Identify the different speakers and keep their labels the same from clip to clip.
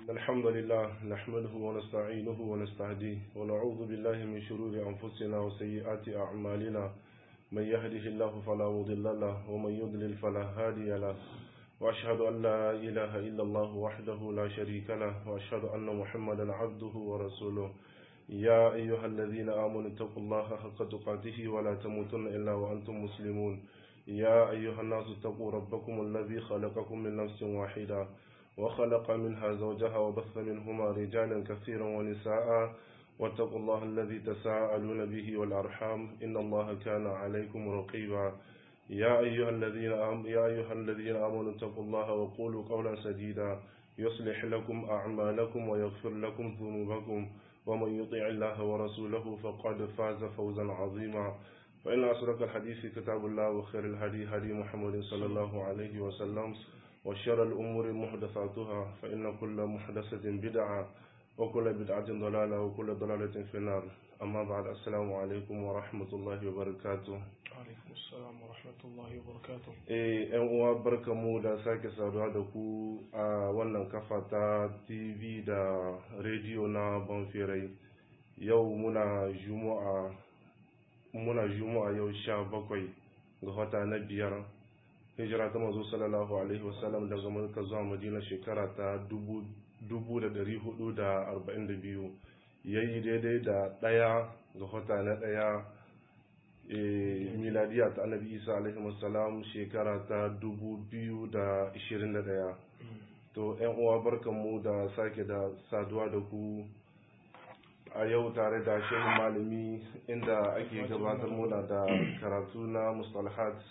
Speaker 1: الحمد لله نحمده ونستعينه ونستهديه ونعوذ بالله من شرور أنفسنا وسيئات أعمالنا من يهده الله فلا مضل له ومن يضلل فلا هادي له وأشهد أن لا إله إلا الله وحده لا شريك له وأشهد أن محمدا عبده ورسوله يا أيها الذين آمنوا اتقوا الله حق تقاته ولا تموتن إلا وأنتم مسلمون يا أيها الناس اتقوا ربكم الذي خلقكم من نفس واحدة وخلق منها زوجها وبث منهما رجالا كثيرا ونساء واتقوا الله الذي تساءلون به والأرحام إن الله كان عليكم رقيبا يا أيها الذين آمنوا اتقوا الله وقولوا قولا سديدا يصلح لكم أعمالكم ويغفر لكم ذنوبكم ومن يطع الله ورسوله فقد فاز فوزا عظيما فإن أصدق الحديث كتاب الله وخير الهدي هدي محمد صلى الله عليه وسلم وشر الأمور محدثاتها فإن كل محدثة بدعة وكل بدعة ضلالة وكل ضلالة في النار أما بعد السلام عليكم ورحمة الله وبركاته.
Speaker 2: alaikum assalam wa rahmatullahi wa barakatuh.
Speaker 1: ‘Yan uwa barkamu da sake saduwa da ku a wannan kafa ta TV da rediyo na Banfirai. Yau muna Juma'a yau 17 ga wata na biyar. Hijira ta manzo sallallahu alaihi wasallam daga Makka zuwa Madina shekara ta 1442 yayi daidai da 1 ga wata na 1 miladiya ta Annabi Isa alaihi wasallam shekara ta 2021. To ƴan uwa barkanmu da sake da saduwa da ku a yau tare da shehin malami inda ake gabatar muna da karatu na mustalahat.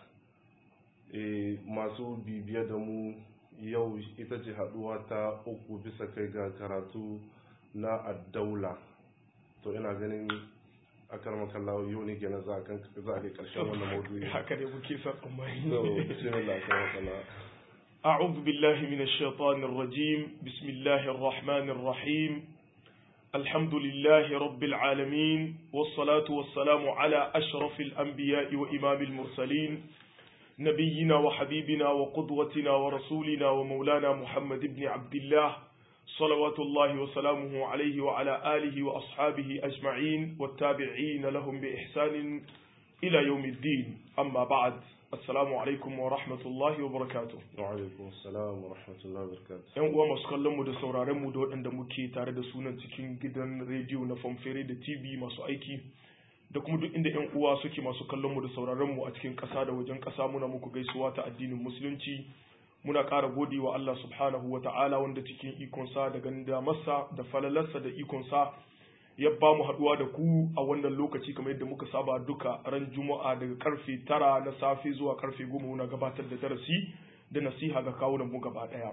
Speaker 1: Masu bibiya da mu yau ita ce haduwa ta 3 bisa kai ga karatu na addaula. To ina ganin akar makallawa yau ne kenan za a kai karshen wannan maudu'i.
Speaker 2: haka ne muke son tsammani.
Speaker 1: bismillah akar makallawa.
Speaker 2: أعوذ بالله من الشيطان الرجيم بسم الله الرحمن الرحيم الحمد لله رب العالمين والصلاة والسلام على أشرف الأنبياء وإمام المرسلين نبينا وحبيبنا وقدوتنا ورسولنا ومولانا محمد بن عبد الله صلوات الله وسلامه عليه وعلى آله وأصحابه أجمعين والتابعين لهم بإحسان إلى يوم الدين أما بعد السلام عليكم ورحمة الله وبركاته.
Speaker 1: وعليكم السلام ورحمة الله وبركاته.
Speaker 2: ‘Yan uwa masu kallon mu da sauraron mu da waɗanda muke tare da sunan cikin gidan rediyo na Famfere da TV masu aiki da kuma duk inda ‘yan uwa suke masu kallon mu da sauraron mu a cikin ƙasa da wajen ƙasa muna muku gaisuwa ta addinin musulunci. Muna ƙara gode wa Allah subhanahu wa ta'ala wanda cikin ikonsa da ganda masa da falalarsa da ikonsa ya ba mu haɗuwa da ku a wannan lokaci kamar yadda muka saba duka ran juma'a daga karfe 9 na safe zuwa karfe 10 muna gabatar da darasi da nasiha ga kawunan mu gaba ɗaya.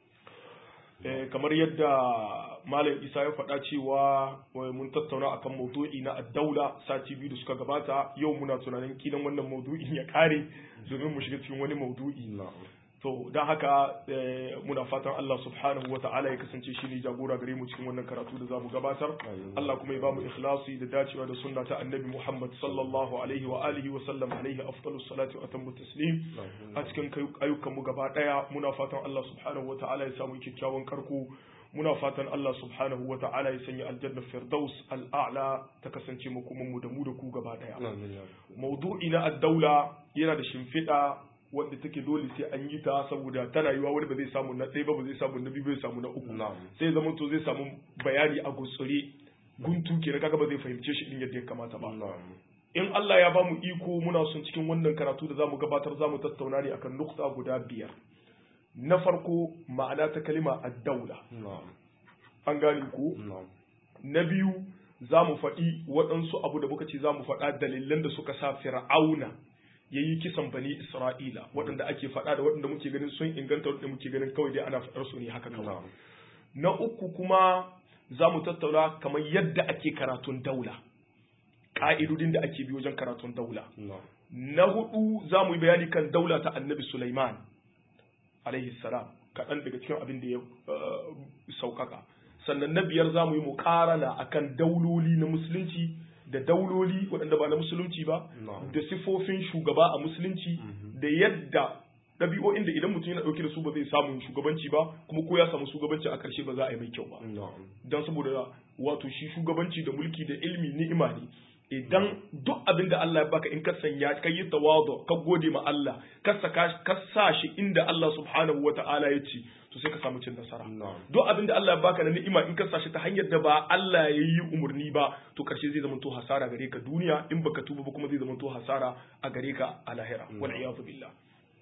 Speaker 2: Kamar yadda Malam Isa ya faɗa cewa mun tattauna akan maudu'i na addaula sati 2 da suka gabata, yau muna tunanin kilan wannan maudu'in ya kare domin mu shiga cikin wani maudu'i. To don haka muna fatan Allah subhanahu wa ta'ala ya kasance shi ne jagora gare mu cikin wannan karatu da zamu gabatar. Allah kuma ya bamu ikhlasi da dacewa da sunna ta Annabi Muhammad sallallahu alaihi wa alihi wa sallam alaihi afdalus salati wa atammu taslim a cikin ayyukan mu gaba daya. Muna fatan Allah subhanahu wa ta'ala ya samu kyakkyawan karko. Muna fatan Allah subhanahu wa ta'ala ya sanya aljanna firdaus al'a'la ta kasance mu kuma mu da ku gaba daya. Maudu'i na ad-daula yana da shimfiɗa wanda take dole sai an yi ta saboda tana yiwa wani ba zai samu na ɗaya ba zai samu na biyu bai samu na uku sai zama to zai samu bayani a gutsure guntu ke kaga ba zai fahimce shi din yadda ya kamata ba. In Allah ya ba mu iko muna son cikin wannan karatu da zamu gabatar zamu tattauna ne akan nukta guda 5. Na farko ma'ana ta kalima ad-daula. An gane ko? Na biyu zamu faɗi waɗansu abu da muka ce zamu faɗa dalilan da suka sa Fir'auna ya yi kisan bani Isra'ila waɗanda ake faɗa da waɗanda muke ganin sun inganta waɗanda muke ganin kawai dai ana faɗar su ne haka kawai. Na uku kuma za mu tattauna kamar yadda ake karatun daula, ƙa'idodin da ake bi wajen karatun daula. Na hudu za mu yi bayani kan daula ta Annabi Sulaiman alaihi salam, kaɗan daga cikin abin da ya sauƙaƙa. Sannan na biyar za mu yi muƙarana akan dauloli na musulunci da dauloli waɗanda ba na musulunci ba, da sifofin shugaba a musulunci, da yadda ɗabi'o'in da idan mutum yana ɗauke da su ba zai samu shugabanci ba, kuma ko ya samu shugabanci a ƙarshe ba za a yi mai kyau ba. Don saboda wato shi shugabanci da mulki da ilmi ni'ima ne. Idan duk abin da Allah ya baka in ka sanya ka yi tawadu ka gode ma Allah ka sa shi inda Allah subhanahu wata'ala ya ce, to sai ka samu cin nasara. Duk abin da Allah ya baka na ni'ima in ka sa shi ta hanyar da ba Allah ya yi umarni ba, to karshe zai zama to hasara gare ka duniya, in baka tuba ba kuma zai zama to hasara a gare ka a lahira. Wal iyadu billah.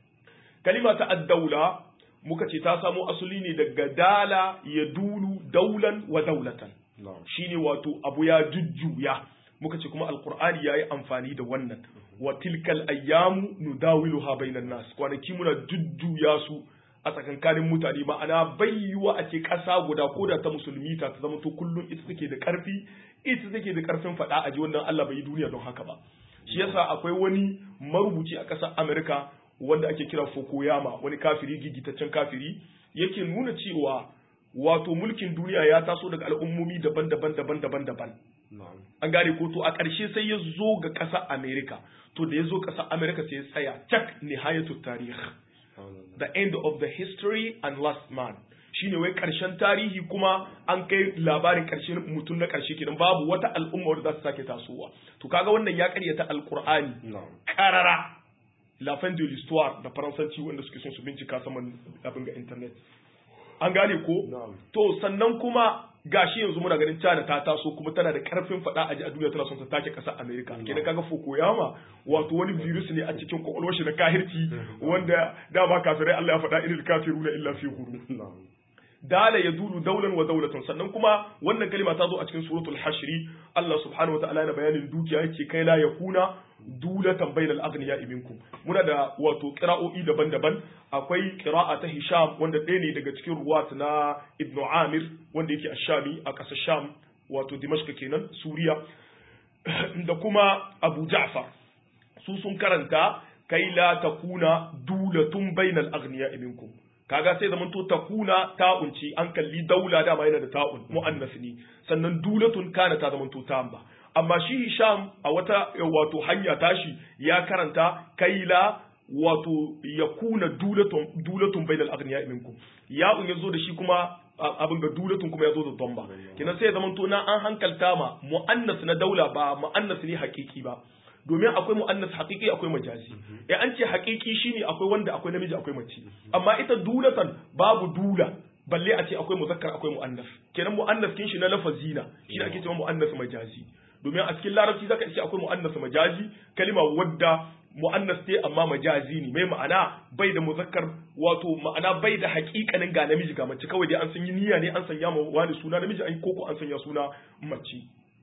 Speaker 2: Kalima ta ad-daula muka ce ta samo asali ne daga dala ya dulu daulan wa daulatan. Shine wato abu ya jujjuya. Muka ce kuma alqur'ani yayi amfani da wannan. Wa tilkal ayyamu nudawiluha bainan nas. Kwanaki muna jujjuya su a tsakankanin mutane, ma'ana bayyuwa a ce ƙasa guda ko da ta musulmi ta zama to kullum ita take da ƙarfi, ita take da ƙarfin faɗa a ji wannan Allah bai yi duniya don haka ba. Shi yasa akwai wani marubuci a ƙasar Amerika wanda ake kira Fukuyama, wani kafiri gigitaccen kafiri, yake nuna cewa wato mulkin duniya ya taso daga al'ummomi daban-daban. An gane ko, to a ƙarshe sai ya zo ga ƙasar Amerika. To da ya zo ƙasar Amerika sai ya tsaya cak nihayatu tarih, the end of the history and last man. Shine wai ƙarshen tarihi kuma an kai labarin ƙarshen mutum na ƙarshe kenan, babu wata al'umma wadda za ta sake tasowa. To kaga wannan ya ƙaryata alƙur'ani ƙarara. La fin de l'histoire da faransanci wanda suke son su bincika saman abin ga internet. An gane ko? To sannan kuma gashi yanzu muna ganin China ta taso kuma tana da karfin fada a duniya, tana son ta take kasar America. Kenan kaga Fukuyama wato wani virus ne a cikin kwakwalwar shi na kahirci wanda da ba kafirai Allah ya faɗa irin kafiruna illa fi ghurur. Dala ya dulu daulan wa daulatan. Sannan kuma wannan kalima ta zo a cikin suratul hashri, Allah subhanahu wa ta'ala yana bayanin dukiya yake kai la yakuna dulatan bainal aghniya minkum. Muna da wato qira'o'i daban-daban. Akwai qira'a ta Hisham wanda ɗaya ne daga cikin ruwat na Ibn Amir wanda yake ash-Shami a ƙasar Sham, wato Dimashq kenan, Suriya, da kuma Abu Ja'far. Su sun karanta kai la takuna dulatun bainal aghniya minkum. Kaga sai zaman to takuna ta'un ce, an kalli daula dama yana da ta'un mu'annas ne, sannan dulatun kana ta zaman to ta'amba. Amma shi Hisham a wata wato hanya tashi ya karanta kaila wato yakuna dulatun bainal aghniya minkum. Ya'un yazo da shi kuma abin ga dulatun kuma yazo da dhamma. Kenan sai zaman to na an hankalta ma mu'annas na daula ba mu'annas ne hakiki ba. Domin akwai mu'annas haqiqi akwai majazi. An ce haqiqi shine akwai wanda akwai namiji akwai mace. Amma ita dulatan babu dula, balle a ce akwai muzakkar akwai mu'annas. Kenan mu'annas kin shi na lafazina, shi ake cewa mu'annas majazi. Domin a cikin larabci zaka ce akwai mu'annas majazi, kalima wadda mu'annas ce amma majazi ne, mai ma'ana bai da muzakkar, wato ma'ana bai da haƙiƙanin ga namiji ga mace, kawai dai an san yi niyya ne, an sanya ma wani suna namiji an koko an sanya suna mace.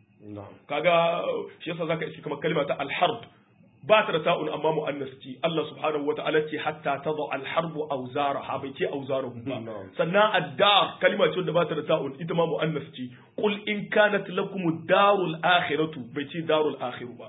Speaker 2: Kaga shi yasa zaka iske kamar kalma ta al-harb ba ta da ta'un amma mu'annas ce. Allah subhanahu wata'ala ce hatta tadha al-harbu awzaraha, bai ce awzarahu ba. Sannan ad-dar kalma ce wanda ba ta da ta'un, ita ma mu'annas ce. Qul in kanat lakum ad-darul akhiratu, bai ce darul akhiru ba.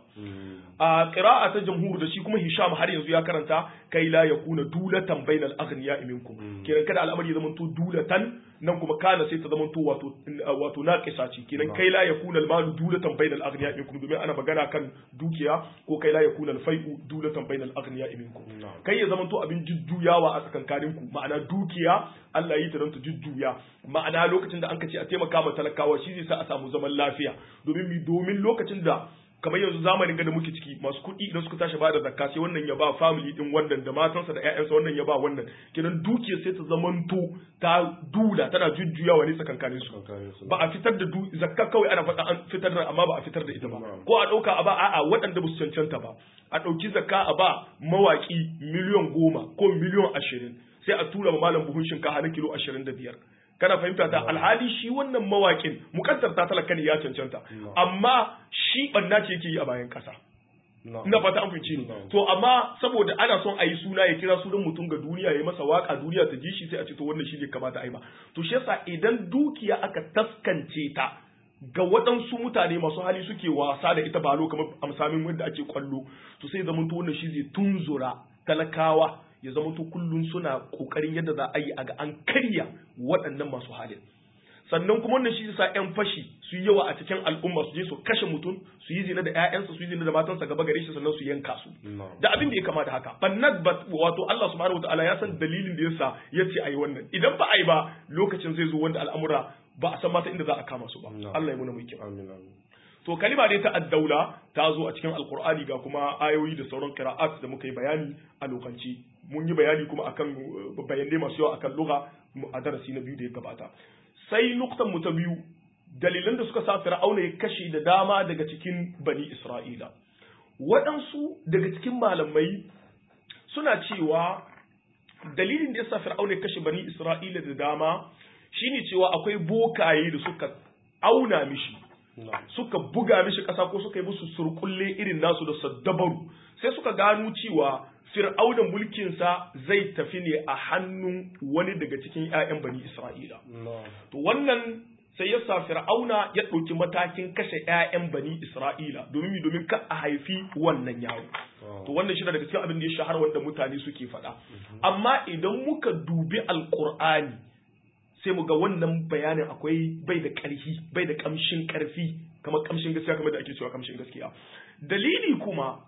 Speaker 2: A qira'a ta jamhur da shi kuma Hisham har yanzu ya karanta kai la yakuna dulatan bainal aghniya minkum. Kiran kada al'amari zaman to dulatan, nan kuma kana sai ta zaman to wato naqisa ce. Kiran kai la yakuna al-malu dulatan bainal aghniya minkum, domin ana magana kan dukiya, ko kai la yakuna al-fai'u dulatan bainal aghniya minkum. Kai ya zaman to abin jujjuyawa a tsakankanin ku, ma'ana dukiya Allah yi ta don ta jujjuya, ma'ana lokacin da an ka ce a taimaka ma talakawa shi zai sa a samu zaman lafiya. Domin lokacin da kamar yanzu zamanin da muke ciki, masu kuɗi idan suka tashi ba da zakka sai wannan ya ba family din wannan da matansa da ƴaƴansa, wannan ya ba wannan, kenan dukiyar sai ta zamanto ta dula tana jujjuyawa ne tsakankanin su. Ba a fitar da zakka kawai ana faɗa an fitar da, amma ba a fitar da ita ba. Ko a ɗauka a ba a'a waɗanda ba su cancanta ba, a ɗauki zakka a ba mawaƙi miliyan 10 ko miliyan 20, sai a tura ma malam buhun shinkafa na kilo 25. Kana fahimta ta, alhali shi wannan mawakin mukaddar ta talaka ne ya cancanta, amma shi banna ce yake yi a bayan kasa. Ina fata an fahimci ni. To amma saboda ana son a yi suna, ya kira sunan mutum ga duniya, ya masa waka duniya ta ji shi, sai a ce to wannan shi ne kamata a yi ba. To shi yasa idan dukiya aka taskance ta ga waɗansu mutane masu hali suke wasa da ita balo kamar amsamin wanda ake kwallo, to sai zaman to wannan shi zai tunzura talakawa, ya zama to kullun suna kokarin yadda za a yi a ga an karya waɗannan masu halin. sannan kuma wannan shi sa ƴan fashi su yi yawa a cikin al'umma su je su kashe mutum su yi zina da ƴaƴansa su yi zina da matansa gaba gare shi sannan su yanka su da abin da ya kama da haka bannat wato Allah subhanahu wataala ya san dalilin da yasa yace ayi wannan idan ba ayi ba lokacin zai zo wanda al'amura ba a san mata inda za a kama su ba Allah ya muna mai kyau amin to kalima dai ta addaula ta zo a cikin alqur'ani ga kuma ayoyi da sauran qira'at da muka yi bayani a lokaci mun yi bayani kuma akan bayanai masu yawa akan lugha a darasi na biyu da ya gabata sai nuktan mu ta biyu dalilan da suka sa fir'auna ya kashe da dama daga cikin bani isra'ila waɗansu daga cikin malamai suna cewa dalilin da ya sa fir'auna ya kashe bani isra'ila da dama shine cewa akwai bokaye da suka auna mishi suka buga mishi ƙasa ko suka yi musu surkulle irin nasu da saddabaru sai suka gano cewa fir'auna mulkinsa zai tafi ne a hannun wani daga cikin 'ya'yan bani isra'ila to wannan sai ya sa fir'auna ya ɗauki matakin kashe 'ya'yan bani isra'ila domin ka a haifi wannan yaro to wannan shi daga cikin abin da ya shahara wanda mutane suke faɗa amma idan muka dubi alƙur'ani sai mu ga wannan bayanin akwai bai da ƙarfi bai da ƙamshin ƙarfi kamar ƙamshin gaskiya kamar da ake cewa ƙamshin gaskiya dalili kuma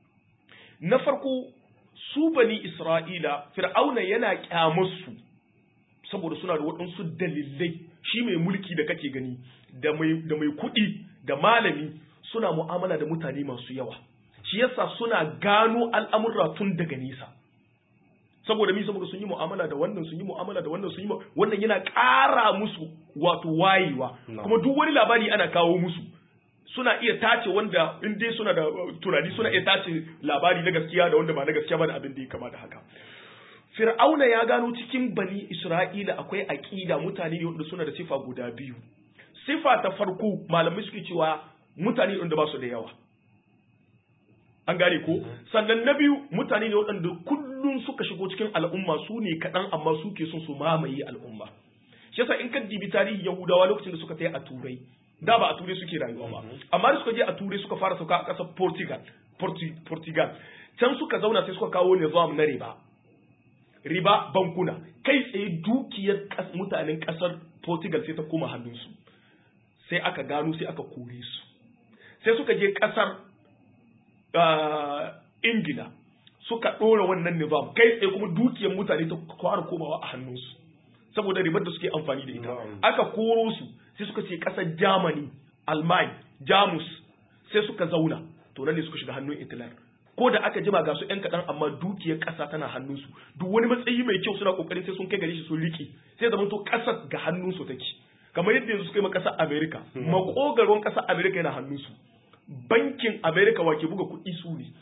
Speaker 2: na farko su bani Isra'ila fir'auna yana kyamarsu saboda suna da waɗansu dalilai shi mai mulki da kake gani da mai kuɗi da malami suna mu'amala da mutane masu yawa shi yasa suna gano al'amurra tun daga nisa saboda sun yi mu'amala da wannan sun yi mu'amala da wannan sun yi wannan yana ƙara musu wato wayewa kuma duk wani labari ana kawo musu suna iya tace wanda in dai suna da tunani suna iya tace labari na gaskiya da wanda ba na gaskiya ba da abin da ya kama da haka fir'auna ya gano cikin bani isra'ila akwai aqida mutane ne wanda suna da sifa guda biyu sifa ta farko malamai suke cewa mutane wanda ba su da yawa an gane ko sannan na biyu mutane ne waɗanda kullum suka shigo cikin al'umma su ne kaɗan amma suke son su mamaye al'umma shi yasa in ka dibi tarihi yahudawa lokacin da suka tayi a turai da ba a turai suke rayuwa ba amma da suka je a turai suka fara sauka a ƙasar Portugal can suka zauna sai suka kawo nizam na riba bankuna kai tsaye dukiyar mutanen ƙasar Portugal sai ta koma hannunsu sai aka gano sai aka kore su sai suka je ƙasar Ingila suka ɗora wannan nizam kai tsaye kuma dukiyar mutane ta fara komawa a hannunsu saboda ribar da suke amfani da ita aka koro su sai suka ce ƙasar Germany, Alman, Jamus sai suka zauna to nan ne suka shiga hannun Hitler ko da aka jima ga su ƴan kaɗan amma dukiyar ƙasa tana hannunsu duk wani matsayi mai kyau suna ƙoƙarin sai sun kai gare shi sun riƙe sai zama to ƙasar ga hannunsu take kamar yadda yanzu suka yi ma ƙasar America makogaron ƙasar America yana hannunsu bankin America wake buga kuɗi su ne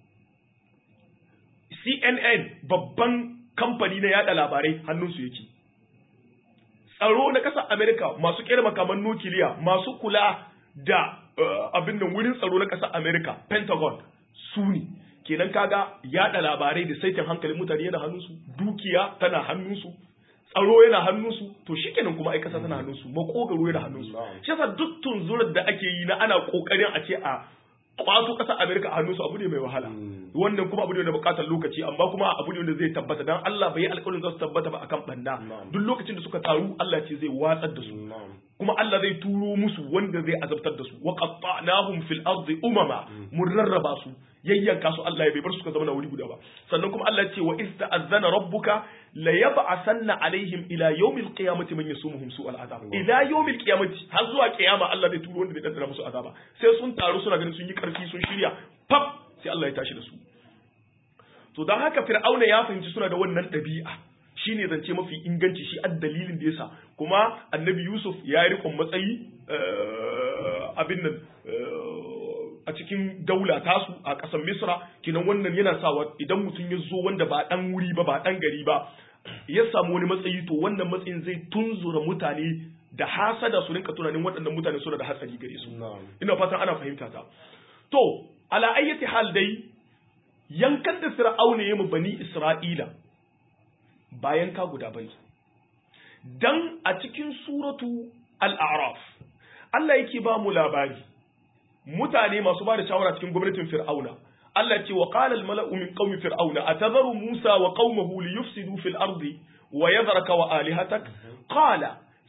Speaker 2: CNN babban kamfani na yada labarai hannunsu yake tsaro na ƙasar Amerika masu ƙera makaman nukiliya masu kula da abin nan wurin tsaro na ƙasar Amerika Pentagon su ne kenan kaga yada labarai da saitin hankalin mutane yana hannunsu dukiya tana hannunsu tsaro yana hannunsu to shikenan kuma ai ƙasa tana hannunsu makogaro yana hannunsu shi yasa duk tunzurar da ake yi na ana kokarin a ce a kwato ƙasar Amerika a hannunsu abu ne mai wahala wannan kuma abu ne da buƙatar lokaci amma kuma abu ne wanda zai tabbata dan Allah bai alƙawarin za su tabbata ba akan banda duk lokacin da suka taru Allah ce zai watsar da su kuma Allah zai turo musu wanda zai azabtar da su wa qatta'nahum fil ardi umama mun rarraba su yayyanka su Allah ya bai bar su ka zama na wuri guda ba sannan kuma Allah ya ce wa ista'azzana rabbuka la yab'asanna alaihim ila yawmil qiyamati man yasumuhum su'al azab ila yawmil qiyamati har zuwa kiyama Allah zai turo wanda zai dandana musu azaba sai sun taru suna ganin sun yi karfi sun shirya fab sai Allah ya tashi da su to dan haka fir'auna ya fahimci suna da wannan dabi'a shine zance mafi inganci shi dalilin da yasa kuma annabi Yusuf ya yi rikon matsayi abin nan a cikin daula tasu a ƙasar Misra kinan wannan yana sawa idan mutum ya zo wanda ba dan wuri ba ba dan gari ba ya samu wani matsayi to wannan matsayin zai tunzura mutane da hasada su rinka tunanin waɗannan mutane suna da hatsari gare su ina fatan ana fahimta ta to ala ayyati hal dai yankan da fir'auna ya mu bani Isra'ila bayan ka guda bane dan a cikin suratu al-a'raf Allah yake ba mu labari mutane masu ba da shawara cikin gwamnatin fir'auna Allah ce wa qala al-mala'u min qaumi fir'auna atadharu Musa wa qaumahu liyufsidu fil ardi wa yadhraka wa alihatak qala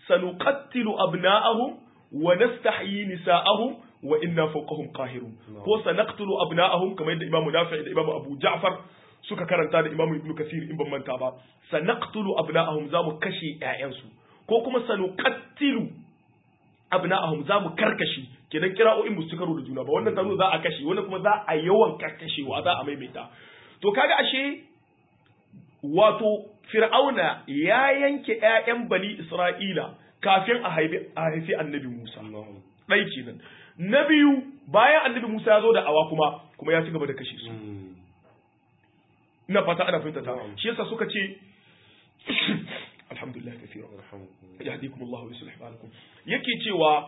Speaker 2: sanuqattilu abna'ahum wa nastahyi nisa'ahum wa inna fawqahum qahirun ko sanaqtulu abna'ahum kamar yadda Imam Nafi' da Imam Abu Ja'far suka karanta da Imam Ibn Kathir in ban manta ba sanaqtulu abna'ahum zamu kashe ƴaƴansu ko kuma sanuqattilu abna'ahum zamu karkashi kenan kira'o'in musu karo da juna ba wannan tazo za a kashe wannan kuma za a yawan karkashewa za a maimaita to kaga ashe wato Fir'auna ya yanke ƴaƴan Bani Isra'ila kafin a haifi Annabi Musa ɗai kenan na biyu bayan Annabi Musa ya zo da awa kuma ya ci gaba da kashe su ina fata ana fahimta ta shi yasa suka ce alhamdulillah kathira yahdikumullahu wa yuslih balakum yake cewa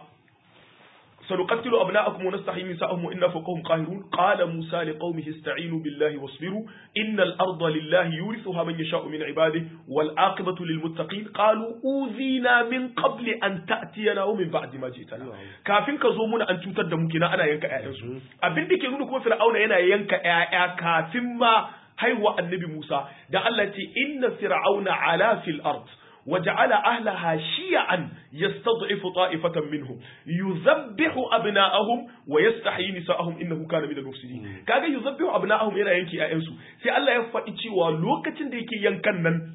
Speaker 2: sanuqattilu abna'akum wa nastahyi nisa'ahum wa inna fawqahum qahirun qala Musa liqaumihi ista'inu billahi wasbiru innal arda lillahi yurithuha man yasha'u min ibadihi wal aqibatu lil muttaqin qalu udhina min qabli an ta'tiyana wa min ba'di ma ji'tana kafin ka zo muna an cutar da mu kina ana yanka ƴaƴansu abin da ke nuna kuma Fir'auna yana yanka ƴaƴa kafin ma haihuwa annabi Musa da Allah ce inna fir'auna ala fil ard وجعل أهلها شيعا يستضعف طائفة منهم يذبح أبناءهم ويستحيي نساءهم إنه كان من المفسدين كاجا يذبح أبناءهم إلى ينكي أنسو سي الله يفعل cewa lokacin da yake yankan nan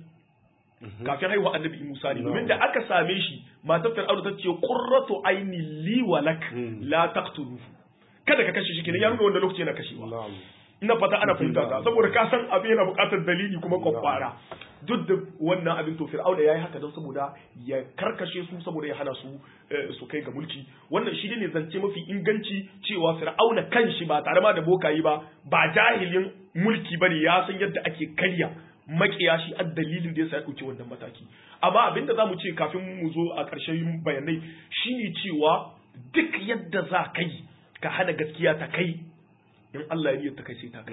Speaker 2: kafin haihuwa annabi Musa ne domin da aka same shi matar Fir'auna ta ce qurratu aini li wa lak la taqtuluhu kada ka kashe shi kenan ya nuna wanda lokaci yana kashewa ina fata ana fahimta ta saboda ka san abin yana buƙatar dalili kuma kwakwara duk da wannan abin to Fir'auna yayi haka don saboda ya karkashe su saboda ya hana su su kai ga mulki wannan shi ne zance mafi inganci cewa Fir'auna kanshi ba tare ma da bokayi ba jahilin mulki bane ya san yadda ake karya makiya shi a dalilin da yasa ya dauki wannan mataki amma abin da zamu ce kafin mu zo a ƙarshen bayanai shine cewa duk yadda za kai ka hana gaskiya ta kai in Allah ya yi ta kai sai ta kai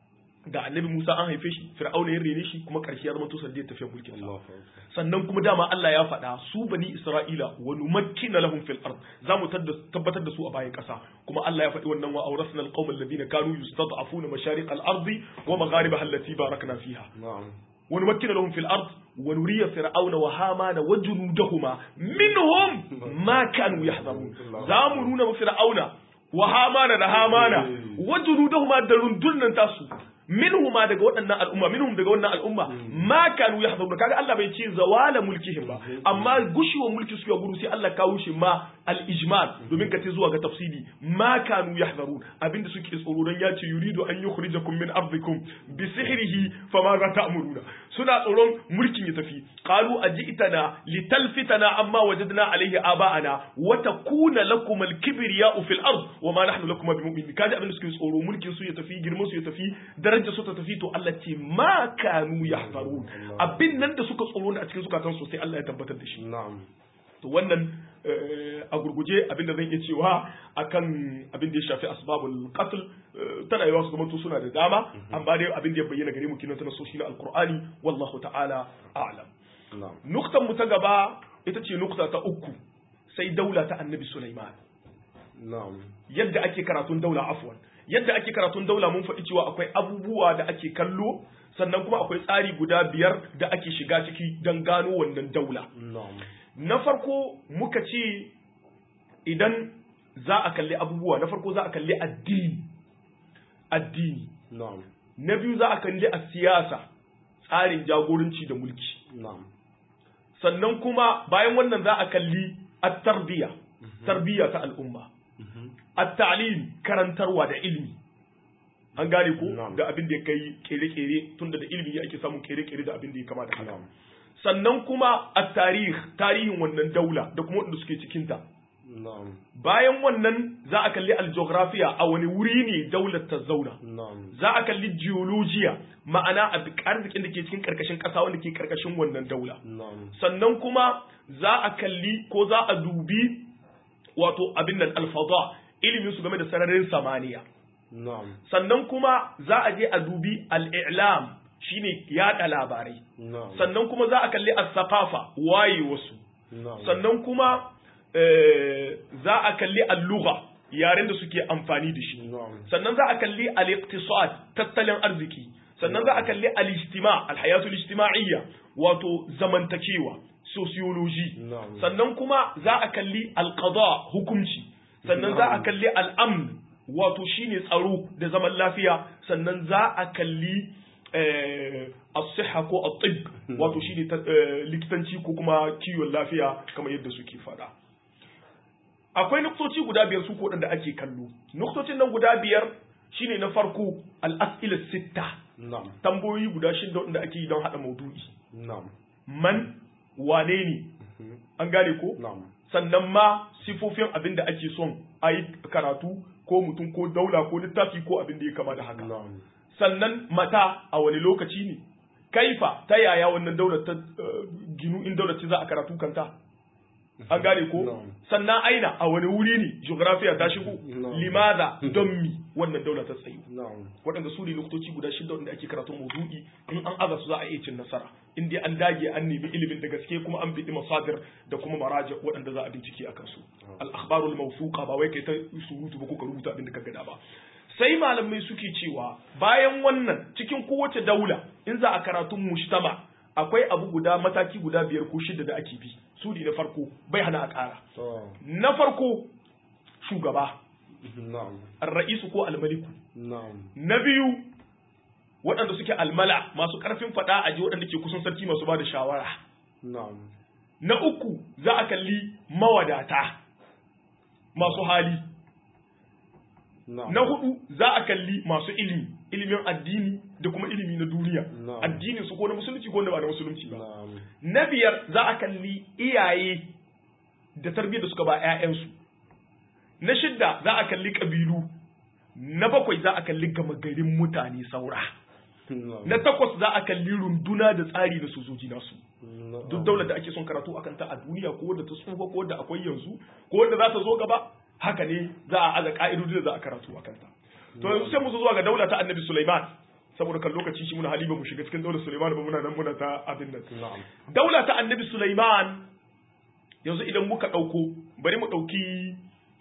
Speaker 2: da annabi Musa an haife shi Fir'auna ya rene shi kuma karshe ya zama to sandiyar tafiyar mulkin sa sannan kuma dama Allah ya faɗa su bani Isra'ila wa numakkina lahum fil ard zamu tabbatar da su a bayan ƙasa kuma Allah ya faɗi wannan wa awrasna alqawma alladhina kanu yustad'afuna mashariq al-ardi wa magharibaha allati barakna fiha wa numakkina lahum fil ard wa nuriya fir'auna wa hamana wa junudahuma minhum ma kanu yahdharun zamu nuna wa fir'auna wa hamana da hamana wa junudahuma da rundunan tasu minhuma daga waɗannan al'umma minhum daga wannan al'umma ma kanu yahdharuna kaga Allah bai ce zawala mulkihim ba amma gushewa mulki su ya guru sai Allah kawo shi ma al-ijmal domin ka ce zuwa ga tafsiri ma kanu yahdharun abinda suke tsoro dan ya ce yuridu an yukhrijakum min ardikum bi sihrihi fama za ta'muruna suna tsoron mulkin ya tafi qalu ajitana litalfitana amma wajadna alayhi aba'ana wa takuna lakum al-kibriya'u fil ard wa ma nahnu lakum bimu'minin kaji abinda suke tsoro mulkin su ya tafi girman su ya tafi darajar su ta tafi to Allah ce ma kanu yahzarun abin nan da suka tsoro a cikin zukatan su sai Allah ya tabbatar da shi na'am to wannan a gurguje abin da zan iya cewa akan abin da ya shafi asbabul qatl tana yawa su zamanto suna da dama amma dai abin da ya bayyana gare mu kinan tana so shi na alqur'ani wallahu ta'ala a'lam na'am nuktan mu ta gaba ita ce nukta ta uku sai daula ta annabi Sulaiman na'am yadda ake karatun daula afwan yadda ake karatun daula mun faɗi cewa akwai abubuwa da ake kallo sannan kuma akwai tsari guda 5 da ake shiga ciki don gano wannan daula na farko muka ce idan za a kalli abubuwa na farko za a kalli addini na biyu za a kalli a siyasa tsarin jagoranci da mulki sannan kuma bayan wannan za a kalli at-tarbiyya ta al'umma at-ta'lim karantarwa da ilimi an gane ko da abin da ya kai kere-kere tunda da ilimi ake samun kere-kere da abin da ya kama da haka sannan kuma tarihin wannan daula da kuma wanda suke cikin ta bayan wannan za a kalli al-geographiya a wani wuri ne daular ta zauna za a kalli geologiya ma'ana arzikin da ke cikin karkashin kasa wanda ke karkashin wannan daula sannan kuma za a kalli ko za a dubi wato abin nan al-fada ilimin su game da sararin samaniya sannan kuma za a je a dubi al-i'lam shine yada labarai sannan kuma za a kalli as-saqafa waye wasu sannan kuma za a kalli al-lugha yaren da suke amfani da shi sannan za a kalli al-iqtisad tattalin arziki sannan za a kalli al-ijtima' al-hayatu al-ijtima'iyya wato zamantakewa sociology
Speaker 1: Na'am.
Speaker 2: sannan kuma za a kalli alqada hukunci sannan za a kalli al'amn wato shine tsaro da zaman lafiya sannan za a kalli as-sihha ko at-tibb wato shine likitanci ko kuma kiwon lafiya kamar yadda suke fada akwai nuktoci guda biyar su ko da ake kallo nuktocin nan guda biyar shine na farko al-as'ila sitta
Speaker 1: Na'am.
Speaker 2: tambayoyi guda shida wanda ake yi don hada maudu'i
Speaker 1: Na'am.
Speaker 2: man wane ne an gane ko
Speaker 1: Na'am.
Speaker 2: sannan ma sifofin abin da ake son a yi karatu ko mutum ko daula ko littafi ko abin da ya kama da haka
Speaker 1: Na'am.
Speaker 2: sannan mata a wani lokaci ne kaifa ta yaya wannan daular ta ginu in daular ce za a karatu kanta an gane ko
Speaker 1: Na'am.
Speaker 2: sannan aina a wani wuri ne geographiya ta shigo
Speaker 1: Na'am.
Speaker 2: limaza don mi wannan daular ta tsayu
Speaker 1: Na'am.
Speaker 2: waɗanda su ne lokutoci guda shida wanda ake karatun maudu'i in an aza su za a iya cin nasara in dai an dage an nemi ilimin da gaske kuma an biɗi masadir da kuma maraji waɗanda za a bincike akan su al-akhbarul mawsuqa ba wai kai ta surutu ba ko ka rubuta abin da ka gada ba sai malamai suke cewa bayan wannan cikin kowace daula in za a karatun mujtama akwai abu guda mataki guda biyar ko shida da ake bi su ne na farko bai hana a ƙara
Speaker 1: To.
Speaker 2: na farko shugaba
Speaker 1: Na'am.
Speaker 2: ar-ra'isu ko al-maliku
Speaker 1: Na'am.
Speaker 2: na biyu waɗanda suke almala masu ƙarfin faɗa a ji waɗanda ke kusan sarki masu ba da shawara
Speaker 1: Na'am.
Speaker 2: na uku za a kalli mawadata masu hali
Speaker 1: Na'am.
Speaker 2: na hudu za a kalli masu ilimi ilimin addini da kuma ilimi na duniya
Speaker 1: Na'am.
Speaker 2: addinin su ko na musulunci ko na ba na musulunci ba
Speaker 1: Na'am.
Speaker 2: na biyar za a kalli iyaye da tarbiyyar da suka ba 'ya'yansu na shidda za a kalli ƙabilu na bakwai za a kalli gama garin mutane saura
Speaker 1: Na'am.
Speaker 2: na takwas za a kalli runduna da tsari da sojoji nasu
Speaker 1: Na'am.
Speaker 2: duk daular da ake son karatu akan ta a duniya ko wadda ta tsufa ko wadda akwai yanzu ko wadda za ta zo gaba haka ne za a aza ka'idodi da za a karatu akan ta to yanzu sai mu zo zuwa ga daula ta annabi Sulaiman saboda kan lokaci shi muna hali ba mu shiga cikin daular Sulaiman ba muna nan muna ta abin nan
Speaker 1: Na'am.
Speaker 2: daula ta annabi Sulaiman yanzu idan muka dauko bari mu dauki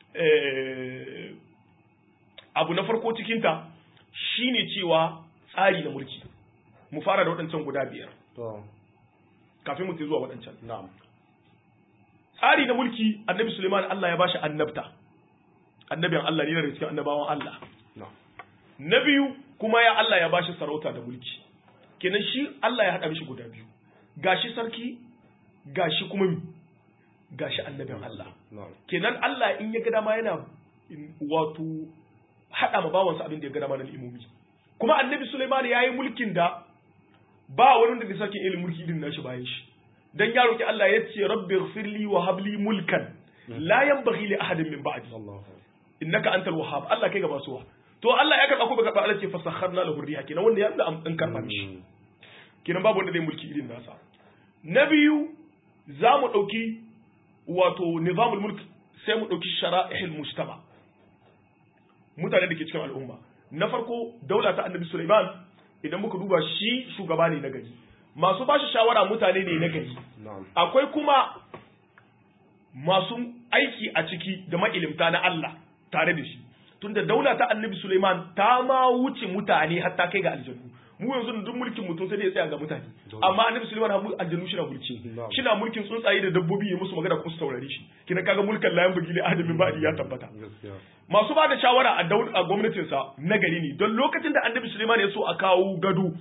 Speaker 2: abu na farko cikin ta shine cewa tsari na mulki mu fara da waɗancan guda biyar
Speaker 1: To.
Speaker 2: kafin mu zuwa waɗancan
Speaker 1: Na'am.
Speaker 2: tsari na mulki annabi Suleiman Allah ya bashi annabta annabin Allah ne daga cikin annabawan Allah
Speaker 1: Na'am.
Speaker 2: na biyu kuma ya Allah ya bashi sarauta da mulki kenan shi Allah ya haɗa mishi guda biyu gashi sarki gashi kuma mi gashi annabin Allah
Speaker 1: Na'am.
Speaker 2: kenan Allah in ya ga dama yana wato haɗa ma bawansa abin da ya ga dama na ni'imomi kuma annabi Suleiman ya yi mulkin da ba wani wanda da sake ilimin mulki din nashi bayan shi dan ya roki Allah ya ce rabbi ighfirli wa habli mulkan la yanbaghi li ahadin min ba'di
Speaker 1: Allahu.
Speaker 2: innaka antal wahhab Allah kai ga basuwa to Allah ya karba ko baka karba Allah ce fasakharna lahu riha kenan wanda ya da an karba mishi kenan babu wanda zai mulki irin nasa na biyu za mu dauki wato nizamul mulk sai mu dauki shara'ihil mujtama mutane da ke cikin al'umma na farko daula ta annabi Sulaiman idan muka duba shi shugaba ne na gari masu bashi shawara mutane ne na gari
Speaker 1: Na'am.
Speaker 2: akwai kuma masu aiki a ciki da ma'ilimta na Allah tare da shi tunda daula ta annabi Sulaiman ta ma wuce mutane hatta kai ga aljannu mu yanzu duk mulkin mutum sai ya tsaya ga mutane amma annabi Sulaiman har aljannu shi na mulki shi na mulkin tsuntsaye da dabbobi ya musu magana kuma su taurare shi kina kaga mulkan layan bugili adamin ba'di ya tabbata
Speaker 1: Gaskiya.
Speaker 2: masu ba da shawara a gwamnatinsa na gari ne don lokacin da annabi Suleiman ya so a kawo gado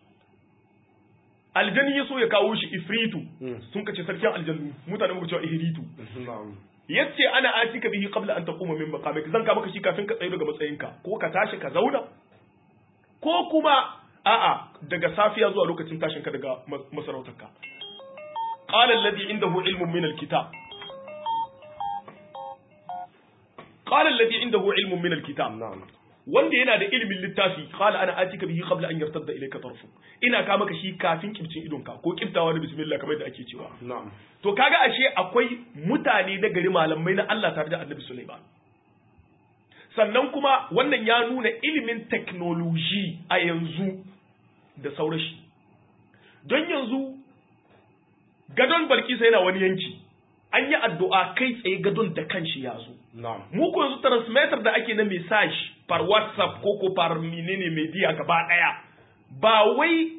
Speaker 2: aljani ya so ya kawo shi ifritu sun kace sarkin aljannu mutane muka cewa ihritu
Speaker 1: Na'am.
Speaker 2: yace ana atika bihi qabla an taquma min maqamik zan ka maka shi kafin ka tsayo daga matsayinka ko ka tashi ka zauna ko kuma a'a daga safiya zuwa lokacin tashin ka daga masarautarka qala alladhi indahu ilmun min alkitab qala alladhi indahu ilmun min alkitab
Speaker 1: Na'am.
Speaker 2: wanda yana da ilimin littafi qala ana atika bihi qabla an yartadda ilayka tarfu ina ka maka shi kafin kibcin idonka ko kiftawa da bismillah kamar da ake cewa
Speaker 1: Na'am.
Speaker 2: to kaga ashe akwai mutane da gari malamai na Allah tare da Annabi Sulaiman sannan kuma wannan ya nuna ilimin technology a yanzu da saurashi don yanzu gadon Balkisa yana wani yanki an yi addu'a kai tsaye gadon da kanshi ya zo
Speaker 1: Na'am.
Speaker 2: mu ko yanzu transmitter da ake na message par WhatsApp ko par menene media gaba daya ba wai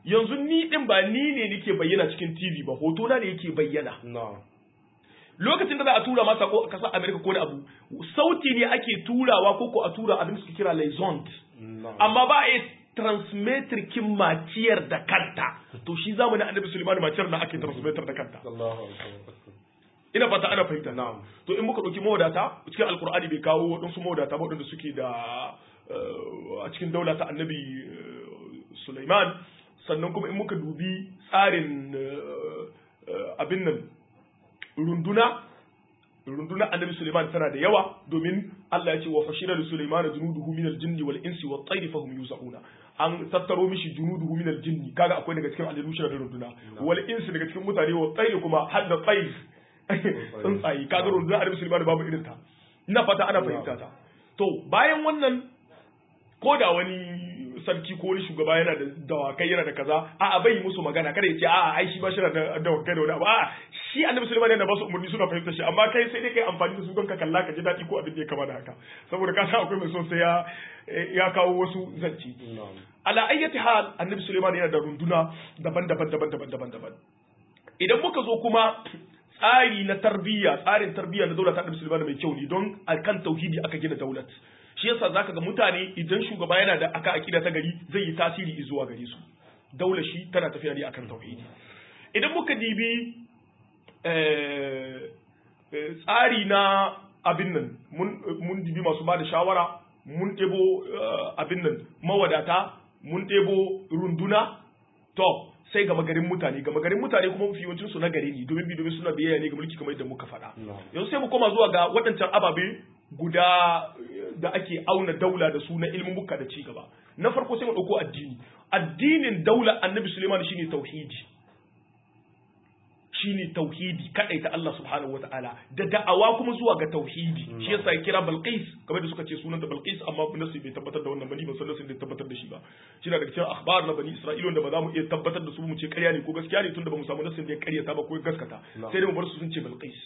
Speaker 2: yanzu ni din ba ni ne nake bayyana cikin TV ba, hoto na ne yake bayyana. Lokacin da za a tura ma sako a kasar America ko da abu, sauti ne ake turawa ko a tura abin da suke kira liaison. Amma ba a transmitter kin matiyar da kanta. To shi zamanin Annabi Sulaiman matiyar na ake transmitter da kanta. Ina fata ana fahimta. To in muka dauki mawadata cikin Alkur'ani bai kawo wadansu mawadata ba wadanda suke da a cikin daula ta Annabi Sulaiman, sannan kuma in muka dubi tsarin abin nan runduna Annabi Sulaiman tana da yawa, domin Allah ya ce wa fashira li Sulaiman junuduhu min al-jinni wal insi wat tayri fahum yuzauna. An tattaro mishi junuduhu min al-jinni, kaga akwai daga cikin aljanu shi da runduna, wal insi daga cikin mutane, wat tayri kuma har da tayr tsuntsaye, kaga runduna Annabi Sulaiman babu irin ta. Ina fata ana fahimta ta. To bayan wannan, ko da wani sarki ko wani shugaba yana da dawakai yana da kaza, a'a bai musu magana, kada ya ce a'a ai shi ba shi da dawakai da wani abu, a'a shi Annabi Sulaiman yana ba su umarni suna fahimta shi, amma kai sai dai kai amfani da su don ka kalla ka ji daɗi ko abin da ya kama da haka, saboda ka san akwai mai son sai ya kawo wasu zanci. Ala ayyati hal Annabi Sulaiman yana da runduna daban-daban. Idan muka zo kuma tsarin tarbiyya na daular ta Annabi Sulaiman mai kyau ne, don akan tauhidi aka gina daular. Shi yasa zaka ga mutane idan shugaba yana da aka akida ta gari zai yi tasiri zuwa gare su. Daular shi tana tafiya ne akan tauhidi. Idan muka dibi tsari na abin nan, mun dibi masu ba da shawara, mun ɗebo abin nan mawadata, mun ɗebo runduna, to sai gama garin mutane kuma mafi yawancin su na gari ne, domin suna biyayya ne ga mulki kamar yadda muka faɗa. Yanzu sai mu koma zuwa ga waɗancan ababe guda da ake auna daula da su na ilimin bukka da ci gaba. Na farko sai mu ɗauko addinin daula Annabi Sulaiman shine tauhidi kadai ta Allah subhanahu wataala, da da'awa kuma zuwa ga tauhidi. Shi yasa ya kira Balqis, kamar da suka ce sunanta Balqis, amma nasi bai tabbatar da wannan bani, ban san nasin da tabbatar da shi ba. Shi na daga cikin akhbar na bani Isra'ila wanda ba za mu iya tabbatar da su mu ce ƙarya ne ko gaskiya ne, tunda ba mu samu nasin da ya ƙaryata ba ko ya gaskata, sai dai mu bar su sun ce Balqis.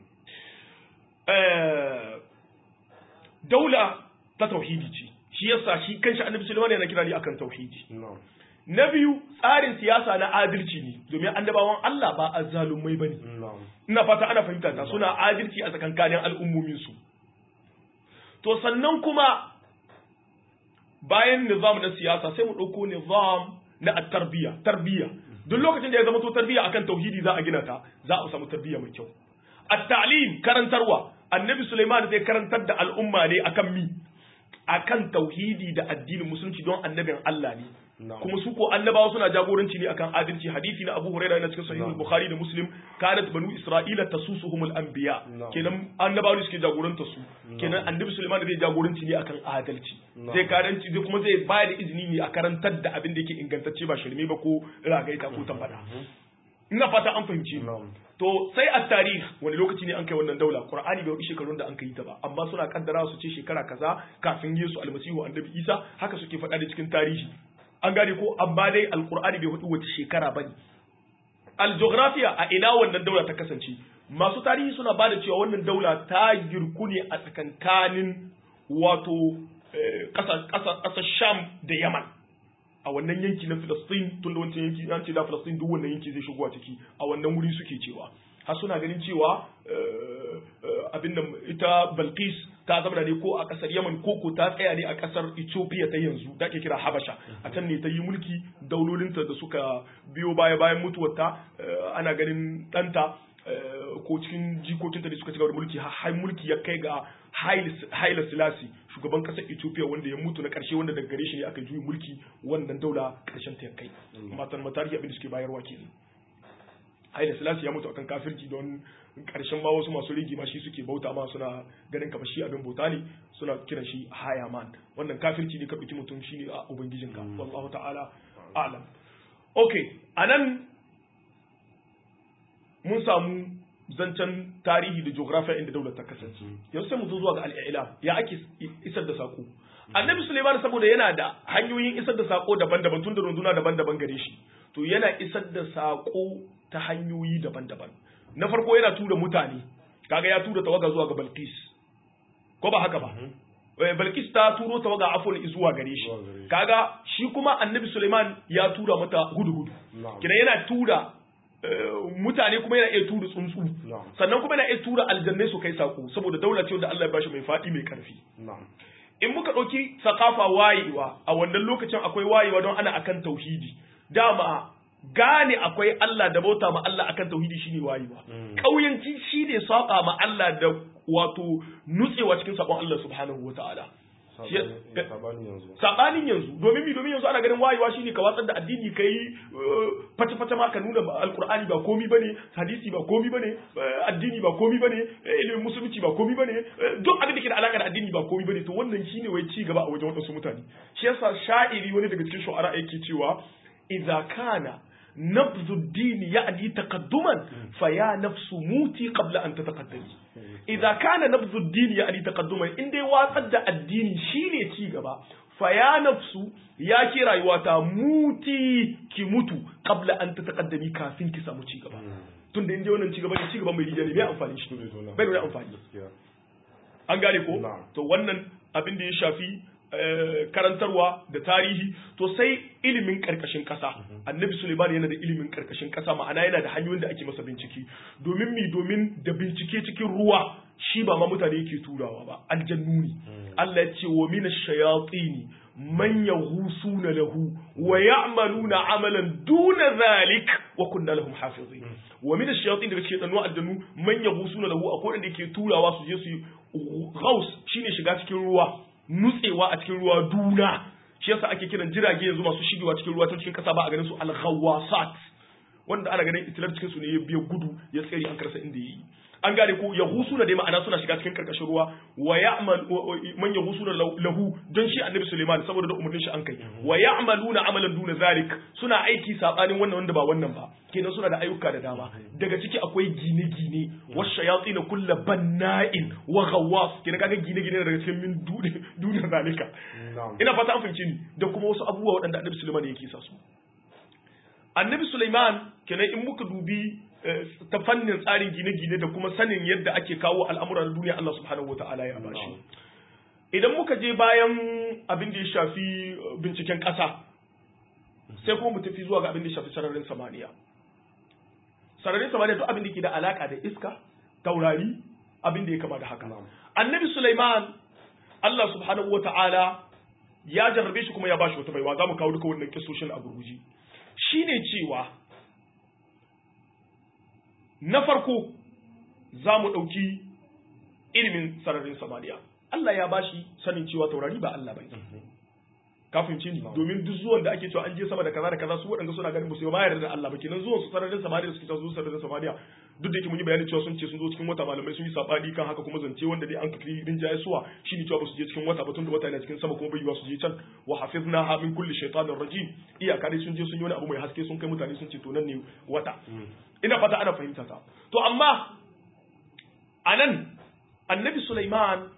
Speaker 2: Daula ta tauhidi ce, shi yasa shi kanshi Annabi Sulaiman yana kira ne akan tauhidi. Na biyu, tsarin siyasa na adalci ne, domin annabawan Allah ba azzalumai bane. Ina fata ana fahimta ta, suna adalci a tsakankanin al'ummomin su. To sannan kuma bayan nizam na siyasa sai mu dauko nizam na at-tarbiyya. Duk lokacin da ya zama to tarbiyya akan tauhidi za a gina ta, za a samu tarbiyya mai kyau. At-ta'lim, karantarwa. Annabi Sulaiman zai karantar da al'umma ne akan tauhidi da addinin musulunci, don annabin Allah ne. Kuma su ko annabawa suna jagoranci ne akan adalci. Hadisi na Abu Hurairah yana cikin sahih Bukhari da Muslim, kanat banu Isra'ila tasusuhumul anbiya, kenan annabawa suke jagoranta su, kenan annabi Sulaiman zai jagoranci ne akan adalci, zai karanci zai kuma zai bayar da izini ne a karantar da abin da yake ingantacce ba shirme ba ko ragaita ko tambada. Ina fata an fahimci. To sai a tarihi wani lokaci ne an kai wannan daula. Qur'ani bai wuce shekarun da an kai ta ba, amma suna kaddara su ce shekara kaza kafin Yesu almasihu annabi Isa, haka suke faɗa da cikin tarihi. An gane ko, amma dai alqur'ani bai hudu wace shekara bane. Al-geographiya a ina wannan daula ta kasance, masu tarihi suna bada cewa wannan daula ta girku ne a tsakankanin wato ƙasar Sham da Yaman, a wannan yanki na Filistin. Tun da wancan yanki an ce da Filistin, duk wannan yanki zai shigo a ciki, a wannan wuri suke cewa, har suna ganin cewa abin da ita Balqis ta zama ne ko a kasar Yaman ko ta tsaya ne a kasar Ethiopia ta yanzu da ake kira Habasha. A can ne ta yi mulki, daulolinta da suka biyo bayan mutuwarta, ana ganin ɗanta ko cikin jikokinta da suka ci gaba da mulki, har mulki ya kai ga Haile Selassie, shugaban kasar Ethiopia wanda ya mutu na karshe, wanda daga gare shi ne aka juyi mulki wannan daula karshen ta kai. Matan matarihi abin da suke bayarwa kenan. Haile Selassie ya mutu akan kafirci, don karshen ma wasu masu rigi ma shi suke bauta ma, suna ganin ka shi abin bauta ne, suna kiran shi Hayaman. Wannan kafirci ne, ka ɗauki mutum shine a ubangijinka. Wallahu ta'ala a'lam. Okay, anan mun samu zancen tarihi da geography inda daular ta kasance. Yanzu sai mu zo zuwa ga al'ilam, ya ake isar da sako. Annabi Sulaiman saboda yana da hanyoyin isar da sako daban-daban, tun da runduna daban-daban gare shi, to yana isar da sako ta hanyoyi daban-daban. Na farko yana tura mutane, kaga ya tura tawaga zuwa ga Balqis, ko ba haka ba? Balkis ta turo tawaga afwan zuwa gare shi kaga shi kuma annabi Sulaiman ya tura mata hudu kina yana tura mutane kuma yana iya tura tsuntsu sannan kuma yana iya tura aljannai su kai sako saboda daula ce wanda Allah ya bashi mai fadi mai karfi in muka dauki sakafa wayewa a wannan lokacin akwai wayewa don ana akan tauhidi dama gane akwai Allah da bauta ma Allah akan tauhidi shine wayewa kauyanci shine saba ma Allah da wato nutsewa cikin sabon Allah subhanahu wataala sabanin yanzu domin yanzu ana ganin wayewa shine ka watsar da addini kai fata ma ka nuna alqur'ani ba komi bane hadisi ba komi bane addini ba komi bane ilimin musulunci ba komi bane duk abin da ke da alaka da addini ba komi bane to wannan shine wai ci gaba a wajen wadansu mutane shi yasa sha'iri wani daga cikin shu'ara yake cewa idza kana نبذ الدين يعني تقدما فيا نفس موتي قبل أن تتقدمي إذا كان نبذ الدين يعني تقدما إن دي واقد الدين شيني تيغبا فيا نفس يا كيرا يواتا موتي كموتو قبل أن تتقدمي كافين كسامو تيغبا tunda inda wannan cigaba ne cigaba mai rijali bai amfani shi bai da amfani an gane ko to wannan abin da ya shafi karantarwa da tarihi to sai ilimin karkashin kasa annabi Sulaiman yana da ilimin karkashin kasa ma'ana yana da hanyoyin da ake masa bincike domin da bincike cikin ruwa shi ba ma mutane yake turawa ba aljannu ne Allah ya ce wa minash shayatin man yaghusuna lahu wa ya'maluna amalan duna zalik wa kunna lahum hafizin wa minash shayatin daga cikin aljannu man yaghusuna lahu akwai wanda yake turawa su je su ghaus shine shiga cikin ruwa nutsewa a cikin ruwa duna shi yasa ake kiran jirage yanzu masu shigewa cikin ruwa ta cikin kasa ba a ganin su al-ghawasat wanda ana ganin itilar cikin su ne ya biya gudu ya tsere an karsa inda yi an gane ko yahusuna dai ma'ana suna shiga cikin karkashin ruwa wa ya'mal man yahusuna lahu don shi annabi Sulaiman saboda da umurnin shi an kai wa ya'maluna amalan duna zalik suna aiki sabanin wannan wanda ba wannan ba kenan suna da ayyuka da dama daga ciki akwai gine-gine washayatin kullu banna'in wa ghawwas kenan kaga gine-gine daga cikin min duna zalika ina fata an fahimci ni da kuma wasu abubuwa waɗanda annabi Sulaiman yake sa su annabi Sulaiman kenan in muka dubi ta fannin tsarin gine-gine da kuma sanin yadda ake kawo al'amura na duniya Allah subhanahu wata'ala ya bashi idan muka je bayan abin da ya shafi binciken ƙasa sai kuma mu tafi zuwa ga abin da ya shafi sararin samaniya duk abin da ke da alaka da iska taurari abin da ya kama da haka annabi Sulaiman Allah subhanahu wata'ala ya jarrabe shi kuma ya bashi wata baiwa za mu kawo duka wannan kisoshin a gurguji shine cewa na farko za mu ɗauki ilimin sararin samaniya Allah ya bashi sanin cewa taurari ba Allah bai kafin cin domin duk zuwan da ake cewa an je sama da kaza da kaza su waɗanda suna ganin musu ba yarda da Allah ba kenan zuwan su sararin samaniya suke zuwa sararin samaniya duk da yake mun yi bayani cewa sun ce sun zo cikin wata malamai sun yi sabani kan haka kuma zance wanda dai an kakri rinjaye suwa shine cewa ba su je cikin wata ba tun da wata yana cikin sama kuma bai yiwa su je can wa hafiznaha min kulli shaytanir rajim iyaka dai sun je sun yi wani abu mai haske sun kai mutane sun ce to nan ne wata ina fata ana fahimta ta to amma anan annabi Sulaiman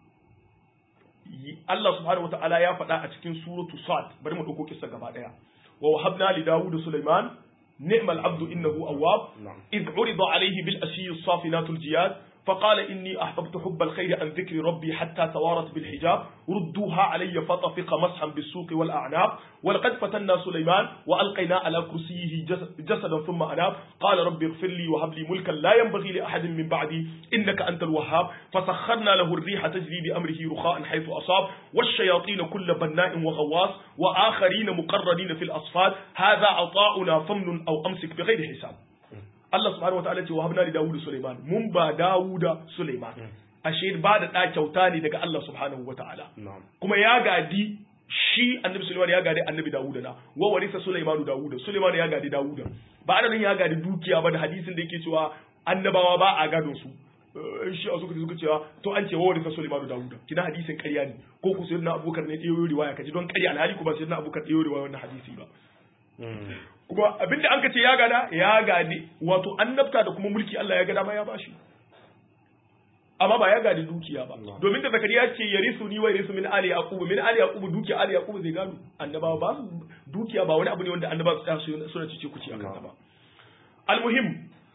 Speaker 2: Allah subhanahu wataala ya faɗa a cikin suratu Sad bari mu dauko kissa gaba daya wa wahabna li Dawud Sulaiman ni'mal abdu innahu awwab id urida alayhi bil ashiy as-safinatul jiyad فقال إني أحببت حب الخير عن ذكر ربي حتى توارت بالحجاب ردوها علي فطفق مسحا بالسوق والأعناق ولقد فتنا سليمان وألقينا على كرسيه جسدا ثم أناب قال ربي اغفر لي وهب لي ملكا لا ينبغي لأحد من بعدي إنك أنت الوهاب فسخرنا له الريح تجري بأمره رخاء حيث أصاب والشياطين كل بناء وغواص وآخرين مقرنين في الأصفاد هذا عطاؤنا فمن أو أمسك بغير حساب Allah subhanahu wataala ce wa habna li Dawud Sulaiman mun ba Dawuda Sulaiman ashe ba da da kyauta ne daga Allah subhanahu wataala kuma ya gadi shi annabi Sulaiman ya gadi annabi Dawuda na wa warisa Sulaiman Dawuda Sulaiman ya gadi Dawuda ba ana nan ya gadi dukiya ba da hadisin da yake cewa annabawa ba a gadon su shi a suka cewa to an ce wa warisa Sulaiman Dawuda kina hadisin ƙarya ne ko ku sayyidina Abubakar ne ɗeyo riwaya kaji don ƙarya alhali ku ba sayyidina Abubakar ɗeyo riwaya wannan hadisi ba kuma abinda an kace ya gada ya gade wato annabta da kuma mulki Allah ya gada ma ya bashi amma ba ya gadi dukiya ba domin da Zakariya ce yarisu ni wa yarisu min ali yaqub dukiya ali yaqub zai gado annabawa ba dukiya ba wani abu ne wanda annabawa suna cice kuci akan ta ba almuhim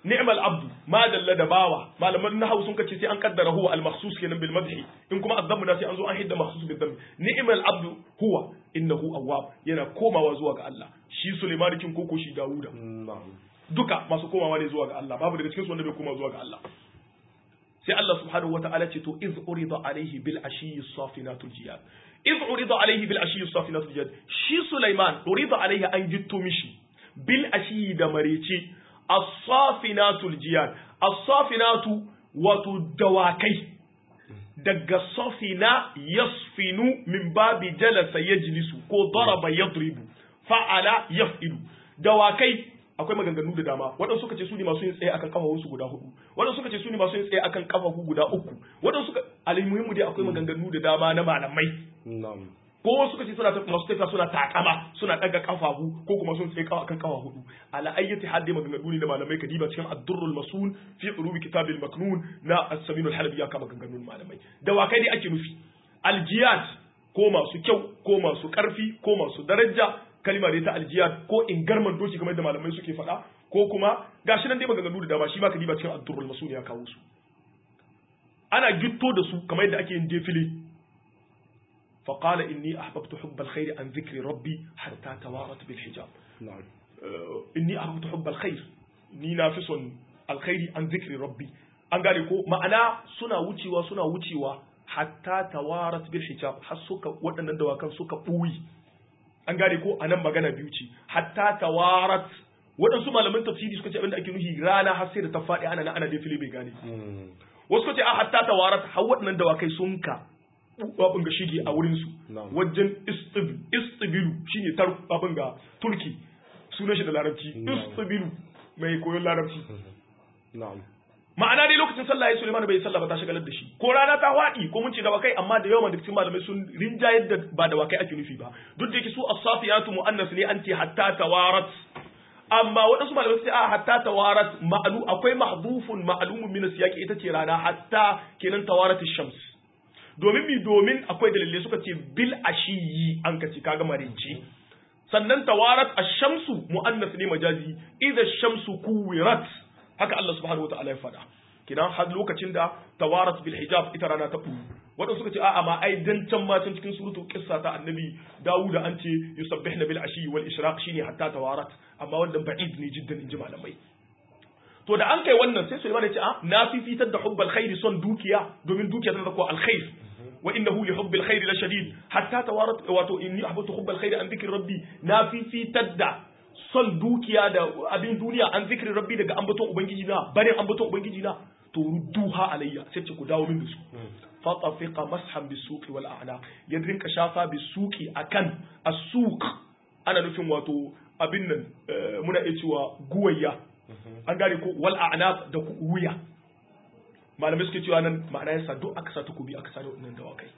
Speaker 2: ni'mal abdu ma dalla da bawa malaman nahwu sun kace sai an kaddara huwa al makhsus kenan bil madhi in kuma azzamu na sai an zo an hidda makhsus bil dhammi ni'mal abdu huwa innahu awwab yana komawa zuwa ga Allah shi Sulaiman kin koko shi Dawuda duka masu komawa ne zuwa ga Allah babu daga cikin su wanda bai koma zuwa ga Allah sai Allah subhanahu wata'ala ce to iz urida alaihi bil ashiyi safinatul jiyad iz urida alaihi bil ashiyi safinatul jiyad shi Sulaiman urida alaihi an gitto mishi bil ashiyi da marece as-safinatul jiyad as-safinatu wato dawakai daga safina yasfinu min babi jalasa yajlisu ko daraba yadribu fa'ala yaf'ilu dawakai akwai maganganu da dama waɗansu suka ce su ne masu yin tsaye akan kafafunsu guda hudu waɗansu suka ce su ne masu yin tsaye akan kafafu guda uku waɗansu suka alimuhimu dai akwai maganganu da dama na malamai ko wasu suka ce suna masu tafiya suna takama suna ɗaga kafafu ko kuma sun tsaye akan kafa hudu ala ayyati haddi maganganu ne da malamai kadiba cikin ad-durrul masun fi urubi kitabil maknun na as-saminul halabi ya kama maganganun malamai dawakai dai ake nufi aljiyat ko masu kyau ko masu karfi ko masu daraja kalima dai ta aljiyad ko ingarman doki kamar da malamai suke faɗa ko kuma gashi nan dai maganganu da dama shi ma kadiba cikin ad-durrul masun ya kawo su ana gitto da su kamar yadda ake yin defile fa qala inni ahbabtu hubba alkhair an dhikri rabbi hatta tawarat bil hijab inni ahbabtu hubba alkhair ni na fi son alkhairi an dhikri rabbi an gane ko ma'ana suna wucewa hatta tawarat bil hijab har suka waɗannan dawakan suka buyi an gane ko anan magana biyu ce hatta tawarat waɗansu malaman tafsiri suka ce abinda ake nufi rana har sai da ta faɗi ana da fili bai gane wasu suka ce a hatta tawarat har waɗannan dawakai sun ka babin ga shige a wurin su wajen istibilu shine tar babin ga turki sunan shi da larabci istibilu mai koyon larabci ma'ana dai lokacin sallah ya Sulaiman bai sallah ba ta shagalar da shi ko rana ta wadi ko mun ce dawakai amma da yawan da cikin malamai sun rinjayar da ba dawakai ake nufi ba duk da yake su as-safiyatu muannas ne anti hatta tawarat amma wadansu malamai sai a hatta tawarat ma'lu akwai mahdhufun ma'lumun min as-siyaqi ita ce rana hatta kenan tawarat ash-shams domin akwai dalilai suka ce bil ashiyi an kace kaga marinci sannan tawarat ash-shamsu muannas ne majazi idha ash-shamsu kuwirat haka Allah subhanahu wa ta'ala ya faɗa kidan har lokacin da tawarat bil hijab ita rana ta furu wadanda suka ce a'a ma ai dan can ma can cikin suratul qissa ta annabi Dawud an ce yusabbihna bil ashi wal ishraq shine hatta tawarat amma wannan ba'id ne jiddan inji malamai to da an kai wannan sai Sulaiman ya ce na fifitar da hubbal khairi son dukiya domin dukiya tana da ko alkhair wa innahu li hubbil khairi la shadid hatta tawarat wato inni ahbatu hubbal khairi an dhikri rabbi na fifitar da son dukiya da abin duniya an zikirin rabbi daga ambaton ubangiji na barin ambaton ubangiji na to rudduha alayya sai ce ku dawo min da su fa tafiqa mashan bisuqi wal a'naq ya rinka shafa bisuqi akan as-suq ana nufin wato abin nan muna iya cewa guwayya an gane ko wal a'naq da wuya malamai suke cewa nan ma'ana yasa duk aka sa takobi aka sa da wannan dawakai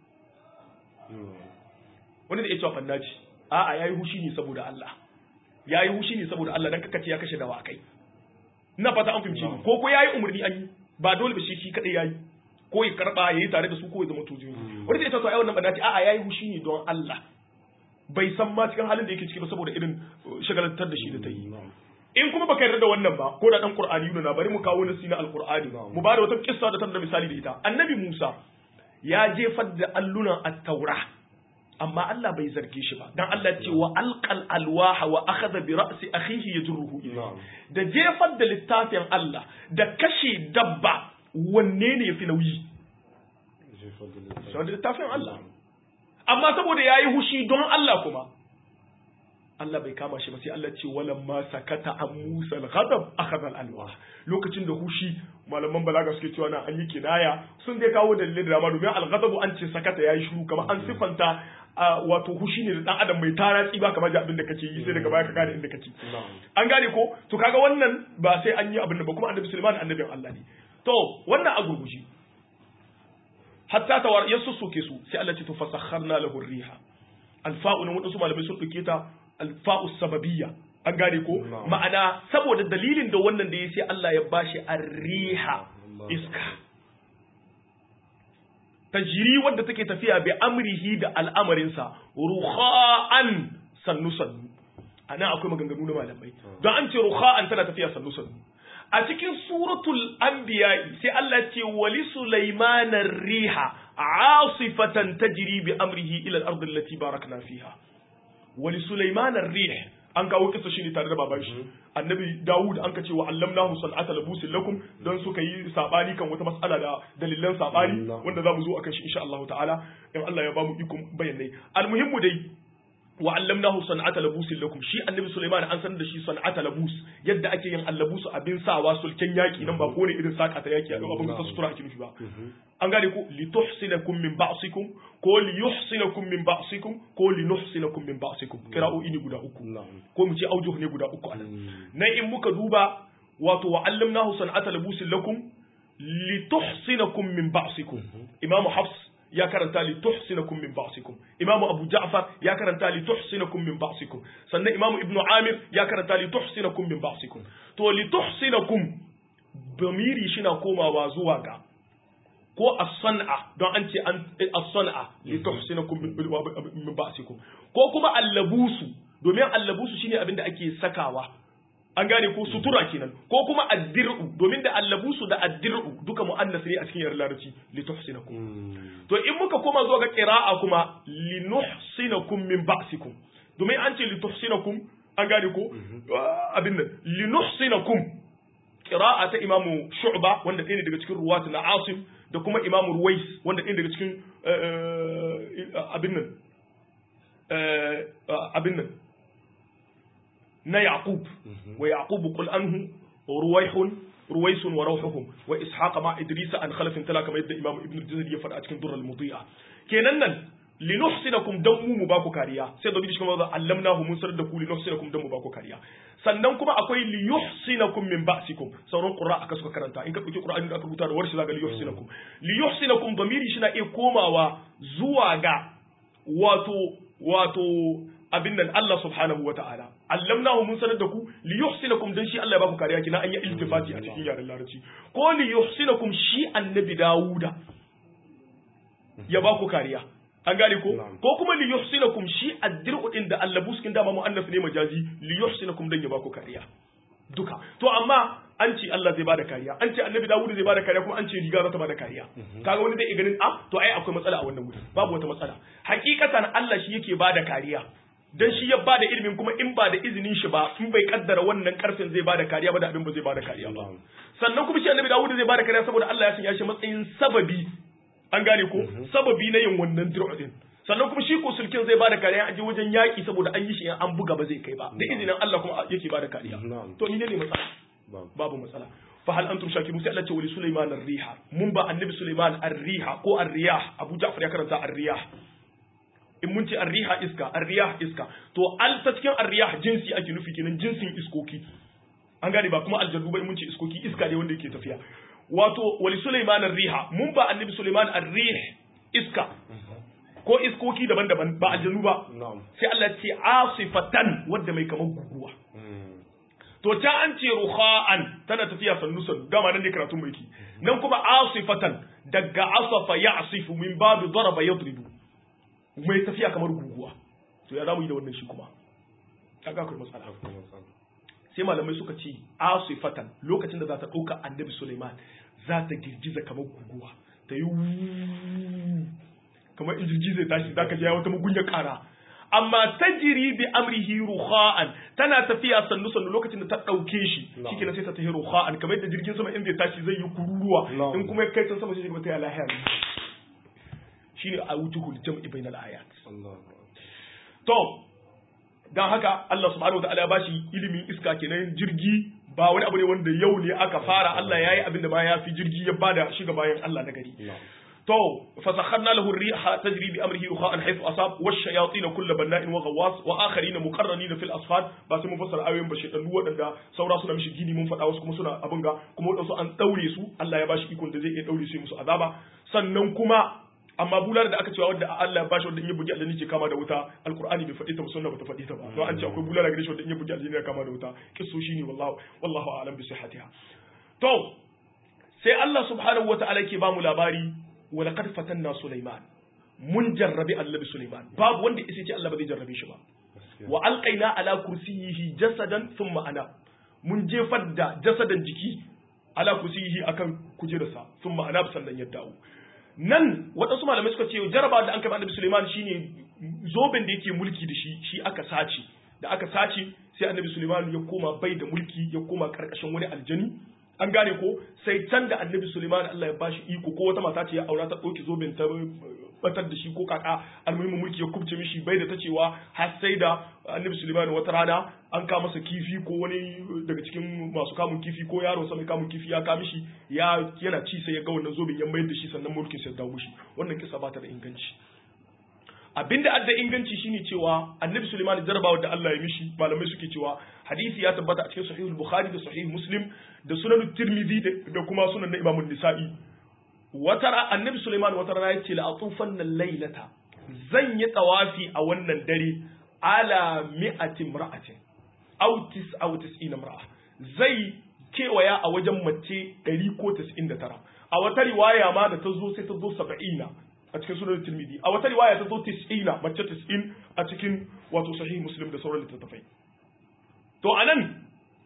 Speaker 2: wani da ya cewa fannaci a'a yayi hushi ne saboda Allah yayi hushi ne saboda Allah dan kakace ya kashe dawakai ina fata an fahimce ni ko yayi umurni an yi ba dole ba shi kadai yayi ko ya karba yayi tare da su ko ya zama tujiyo wani zai ta to ai wannan banati a'a yayi hushi ne don Allah bai san ma cikin halin da yake ciki ba saboda irin shagalantar da shi da ta yi in kuma baka yarda da wannan ba ko da dan Qur'ani na bari mu kawo nasi na Al-Qur'ani mu ba da wata kissa da da misali da ita annabi Musa ya jefar da allunan at-taura amma Allah bai zarge shi ba dan Allah ce wa alqal alwaha wa akhadha bi ra'si akhihi yajruhu ilayhi da jefar da littafin Allah da kashe dabba wanne ne yafi nauyi jefar da littafin Allah amma saboda yayi hushi don Allah kuma Allah bai kama shi ba sai Allah ce walamma sakata an Musa al-ghadab akhadha al-alwah lokacin da hushi malaman balaga suke cewa na an yi kinaya sun dai kawo dalilin da dama domin al-ghadab an ce sakata yayi shiru kamar an sifanta wato hushi ne da dan adam mai taratsi ba kamar abin da kake yi sai daga baya ka gane inda kake an gane ko to kaga wannan ba sai an yi abin da ba kuma annabi Sulaiman annabin Allah ne to wannan a gurgushi hatta tawar yassuke su sai Allah ce to fasakharna lahu ar-riha alfa'u ne wadansu malamai sun duke ta alfa'u sababiyya an gane ko ma'ana saboda dalilin da wannan da ya sai Allah ya bashi ar-riha iska tajri wanda take tafiya bi amrihi da al'amarinsa ruha'an sannu sannu ana akwai maganganu na malamai don an ce ruha'an tana tafiya sannu sannu a cikin suratul anbiya sai Allah ce wali sulaiman ar-riha asifatan tajri bi amrihi ila al-ard allati barakna fiha wali sulaiman ar-rih an kawo kisa shi ne tare da baban shi annabi Dawud an ka ce wa allamnahu san'ata labusin lakum don suka yi sabani kan wata mas'ala da dalilan sabani wanda zamu zo akan shi insha Allah ta'ala in Allah ya bamu ikon bayanai almuhimmu dai wa allamnahu san'ata labusin lakum shi annabi Sulaiman an san da shi san'ata labus yadda ake yin allabusu abin sawa sulken yaki nan ba ko ne irin saka ta yaki abin da sutura ake nufi ba an gane ko li tuhsinakum min ba'sikum ko li yuhsinakum min ba'sikum ko li nuhsinakum min ba'sikum qira'o'i ne guda uku ko mu ce aujuh ne guda uku anan nan in muka duba wato wa allamnahu san'ata labusin lakum li tuhsinakum min ba'sikum imamu Hafs ya karanta li tuhsinakum min ba'sikum imamu Abu Ja'far ya karanta li tuhsinakum min ba'sikum sannan imamu Ibn Amir ya karanta li tuhsinakum min ba'sikum to li tuhsinakum damiri shi na komawa zuwa ga ko as-san'a don an ce as-san'a li tuhsinakum min ba'sikum ko kuma allabusu domin allabusu shine abin da ake sakawa an gane ko sutura kenan ko kuma addir'u domin da allabusu da addir'u duka muannas ne a cikin yaren larabci li tuhsinakum to in muka koma zuwa ga qira'a kuma li nuhsinakum min ba'sikum domin an ce li tuhsinakum an gane ko abin nan li nuhsinakum qira'a ta imamu Shu'ba wanda ɗaya ne daga cikin ruwatu na Asim da kuma imamu Ruwais wanda ɗaya daga cikin abin nan na Yaqub wa Yaqub qul anhu ruwaisun wa rawhuhum wa ishaq ma idris an khalafin talaka mai da imam ibn al-jazari ya faɗa a cikin durrul mudi'a kenan nan linuhsinakum dan mu ba ku kariya sai da bidishi kuma allamnahu mun sanar da ku linuhsinakum dan mu ba ku kariya sannan kuma akwai liyuhsinakum min ba'sikum sauran qur'a aka suka karanta in ka dauki qur'ani da aka rubuta da warshi zaka liyuhsinakum damiri shi na iya komawa zuwa ga wato abin nan Allah subhanahu wa ta'ala allamnahu mun sanar da ku li yuhsinakum dan shi Allah ya baku kariya kina an yi iltifati a cikin yaren larabci ko li yuhsinakum shi annabi Dawuda ya baku kariya an gane ko kuma li yuhsinakum shi addir'u din da Allah buskin dama muannas ne majazi li yuhsinakum dan ya baku kariya duka to amma an ce Allah zai bada kariya an ce annabi Dawuda zai bada kariya kuma an ce riga za ta bada kariya kaga wani zai ganin to ai akwai matsala a wannan wuri babu wata matsala hakikatan Allah shi yake bada kariya dan shi ya bada ilimin kuma in ba da izinin shi ba in bai kaddara wannan karfin zai bada kariya ba da abin ba zai bada kariya ba sannan kuma shi annabi Dawud zai bada kariya saboda Allah ya sanya shi matsayin sababi an gane ko sababi na yin wannan dir'in sannan kuma shi ko sulkin zai bada kariya a je wajen yaki saboda an yi shi an buga ba zai kai ba da izinin Allah kuma yake bada kariya to ni ne matsala babu matsala fa hal antum shakirun sai Allah ce wali Sulaiman ar-riha mun ba annabi Sulaiman ar-riha ko ar-riyah Abu Ja'far ya karanta ar-riyah in mun ce arriha iska arriyah iska to al ta cikin arriyah jinsi ake nufi kenan jinsin iskoki an gane ba kuma aljannu ba in mun ce iskoki iska ne wanda yake tafiya wato wali Sulaiman arriha mun ba annabi Sulaiman arrih iska ko iskoki daban-daban ba aljannu ba sai Allah ce asifatan wanda mai kamar guguwa to ta an ce ruha'an tana tafiya sannu sannu dama nan ne karatun mai ki nan kuma asifatan daga asafa ya'sifu min babu daraba yadribu mai tafiya kamar guguwa to ya zamu yi da wannan shi kuma kaga akwai matsala sai malamai suka ce asifatan lokacin da za ta dauka annabi Sulaiman za ta girgiza kamar guguwa ta yi kamar injiji zai tashi zaka ji wata mugunya kara amma tajri bi amrihi ruha'an tana tafiya sannu sannu lokacin da ta dauke shi shikenan sai ta tafi ruha'an kamar yadda jirgin sama in zai tashi zai yi kururuwa in kuma ya kai can sama shi ta ya lahiya shine awjuhul jam'i bainal ayat to dan haka Allah subhanahu wataala ya bashi ilimin iska kenan jirgi ba wani abu ne wanda yau ne aka fara Allah yayi abin da ba ya fi jirgi ya bada shi ga bayan Allah na gari to fasakharna lahu ar-riha tajri bi amrihi ruhan haythu asab wash-shayatin kull banna'in wa ghawwas wa akharin muqarranin fil asfad ba sai mun fassara ayoyin ba shedan wadanda saura suna mishi gini mun faɗa wasu kuma suna abin ga kuma wadansu an daure su Allah ya bashi ikon da zai iya daure su musu azaba sannan kuma amma bular da aka cewa wanda Allah ya bashi wanda in ya bugi aljanni ke kama da wuta alqur'ani bai faɗi ta ba sunna ba ta faɗi ta ba to an ce akwai bular gare shi wanda in ya bugi aljanni ya kama da wuta kisso shine wallahu a'lam bi sihhatiha to sai Allah subhanahu wata'ala ke ba mu labari wa laqad fatanna Sulaiman mun jarrabi annabi Sulaiman babu wanda yace ce Allah ba zai jarrabe shi ba wa alqaina ala kursiyyihi jasadan thumma ana mun jefar da jasadan jiki ala kusihi akan kujerarsa sun ma'ana sannan ya dawo nan waɗansu malamai suka ce jaraba da an kai annabi Suleiman shine zoben da yake mulki da shi aka sace da aka sace sai annabi Suleiman ya koma bai da mulki ya koma karkashin wani aljani an gane ko sai can da annabi Suleiman Allah ya bashi iko ko wata mata ce ya aura ta ɗauki zoben ta batar da shi ko kaka almuhimmin mulki ya kubce mishi bai da ta cewa har sai da annabi Suleiman wata rana an ka masa kifi ko wani daga cikin masu kamun kifi ko yaro sa mai kamun kifi ya ka mishi yana ci sai ya ga wannan zoben ya mayar da shi sannan mulkin sai ya dawo mishi wannan kisa ba ta da inganci abinda adda inganci shine cewa annabi Sulaiman jarabawa da Allah ya mishi malamai suke cewa hadisi ya tabbata a cikin sahihul bukhari da sahih muslim da sunan tirmidhi da kuma sunan na imam an-nisa'i annabi Sulaiman wata rana yace la atufanna laylata zan yi tawafi a wannan dare ala mi'ati imra'atin aw tis'ina imra'a zai kewaya a wajen mace 100 ko 99 a wata riwaya ma da ta zo sai ta zo 70 a cikin sunan Tirmidhi a wata riwaya ta zo 90 mace 90 a cikin wato sahih Muslim da sauran littattafai to anan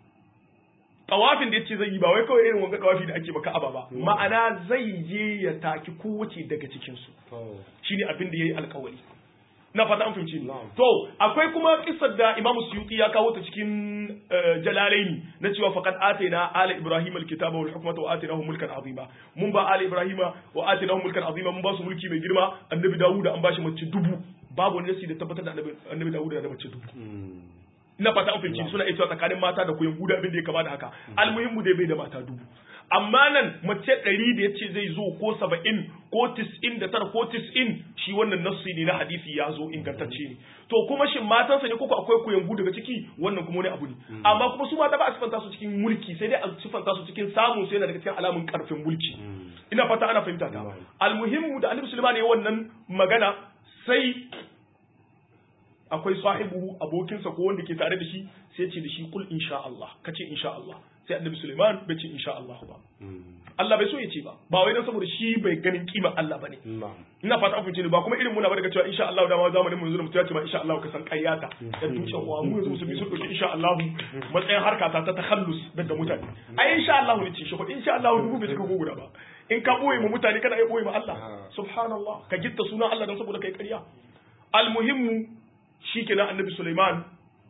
Speaker 2: tawafin da yace zai yi ba wai kawai irin wanga tawafi da ake baka aba ba ma'ana zai je ya taki kowace daga cikin su shine abin da yayi alƙawari na fata an fahimci to akwai kuma kissar da Imam Suyuti ya kawo ta cikin Jalalaini na cewa faqad ataina ala ibrahim alkitaba wal hukmata wa atainahu mulkan azima mun ba ala ibrahima wa atainahu mulkan azima mun ba su mulki mai girma annabi Dawud an bashi mace 1000 babu wani nasi da tabbatar da annabi Dawud da mace 1000 ina fata an fahimci suna ita tsakanin mata da koyan guda abin da ya kama da haka almuhimmu dai bai da mata 1000 amma nan mace 100 da yace zai zo ko 70 ko 99 ko 90 shi wannan nassi ne na hadisi ya zo ingantacce ne to kuma shin matansa ne koko akwai kuyangu daga ciki wannan kuma wani abu ne amma kuma su mata ba a sifanta su cikin mulki sai dai a sifanta su cikin samu sai daga cikin alamun karfin mulki ina fata ana fahimta ta almuhimmu da annabi Sulaiman ya wannan magana sai akwai sahibu abokinsa ko wanda ke tare da shi sai ce da shi kul insha Allah kace insha Allah sai annabi Sulaiman bai ce insha Allah ba Allah bai so ya ce ba wai dan saboda shi bai ganin kima Allah bane ina fata an fice ba kuma irin muna bada cewa insha Allah da ma zamanin mu yanzu da mutum ya ce ma insha Allah ka san kayyata da dukkan uwa mu yanzu musulmi sun dauki insha Allah matsayin harka ta takhallus daga mutane ai insha Allah ne ce shi ko insha Allah dubu bai suka guguda ba in ka boye mu mutane kada ai boye mu Allah subhanallah ka gitta sunan Allah dan saboda kai ƙarya almuhimmu shikenan annabi Sulaiman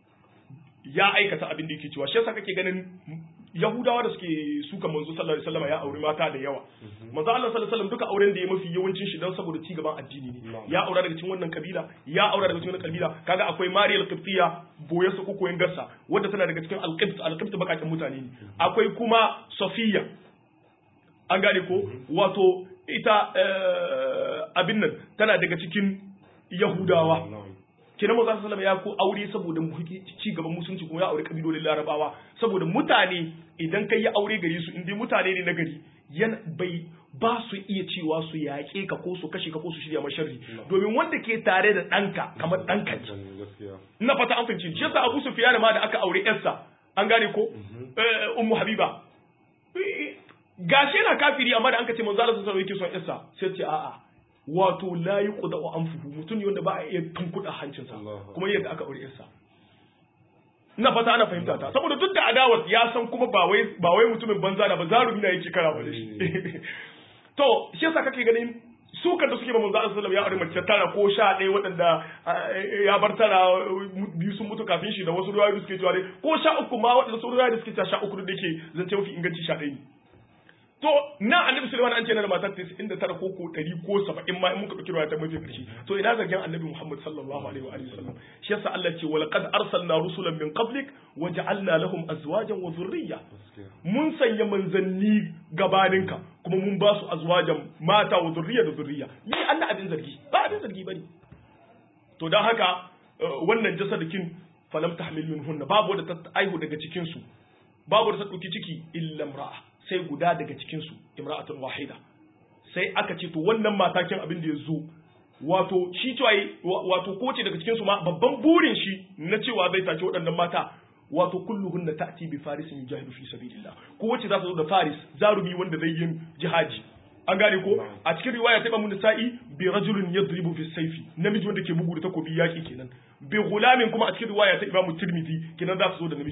Speaker 2: ya aikata abin da yake cewa shi yasa kake ganin Yahudawa da suke suka manzo sallallahu alaihi wasallam ya aure mata da yawa manzo Allah sallallahu alaihi wasallam duka auren da ya mafi yawancin shi dan saboda ci gaban addini ne ya aura daga cikin wannan kabila ya aura daga cikin wannan kabila kaga akwai Mariya al-Qibtiyya boye su ko gassa wadda tana daga cikin al-Qibt bakakin mutane ne akwai kuma Safiya an gane ko wato ita abin nan tana daga cikin Yahudawa kenan manzo sallallahu alaihi wasallam ya ko aure saboda ci gaban musulunci kuma ya aure kabilolin Larabawa saboda mutane idan kai ya aure gare su indai mutane ne na gari bai ba su iya cewa su yaƙe ka ko su kashe ka ko su shirya masharri domin wanda ke tare da ɗanka kamar ɗanka ne ina fata an fahimci shi yasa Abu Sufyan ma da aka aure yarsa an gane ko Ummu Habiba gashi yana kafiri amma da an ka ce manzo sallallahu alaihi wasallam yake son yarsa sai ce a'a wato la yuqda wa anfuhu mutum ne wanda ba a iya tunkuda hancinsa kuma yadda aka aure yarsa ina fata ana fahimta ta saboda duk da adawar ya san kuma ba wai mutumin banza da ba zarumi na yake kara ba da shi to shi yasa kake ganin su kan da suke ba manzo sallallahu alaihi wasallam ya aure mace tara ko 11 waɗanda ya bar tara biyu sun mutu kafin shi da wasu ruwayoyi suke cewa dai ko 13 ma waɗanda su ruwayoyi suke cewa 13 da yake zance mafi inganci 11 to na annabi Sulaiman an ce na da matar 99 ko 100 ko 70 ma in muka dauki riwaya ta mafi karshe to ina zargin annabi Muhammad sallallahu alaihi wa alihi wasallam shi yasa Allah ce wala qad arsalna rusulan min qablik wa ja'alna lahum azwajan wa dhurriyya mun sanya manzanni gabaninka kuma mun ba su azwajan mata wa dhurriyya da dhurriyya ni Allah abin zargi ba abin zargi bane to dan haka wannan jasadikin falam tahmil minhunna babu da ta aihu daga cikin su babu da ta dauki ciki illa imra'a sai guda daga cikinsu imra'atun wahida sai aka ce to wannan matakin abin da ya zo wato shi cewa wato kowace daga cikinsu ma babban burin shi na cewa zai tace waɗannan mata wato kulluhun na ta'ti bi farisin yujahidu fi sabilillah kowace za ta zo da faris zarumi wanda zai yin jihadi an gane ko a cikin riwaya ta Imam Nasa'i bi rajulin yadribu fi sayfi namiji wanda ke bugu da takobi yaki kenan bi gulamin kuma a cikin riwaya ta Imam Tirmidhi kenan za su zo da namiji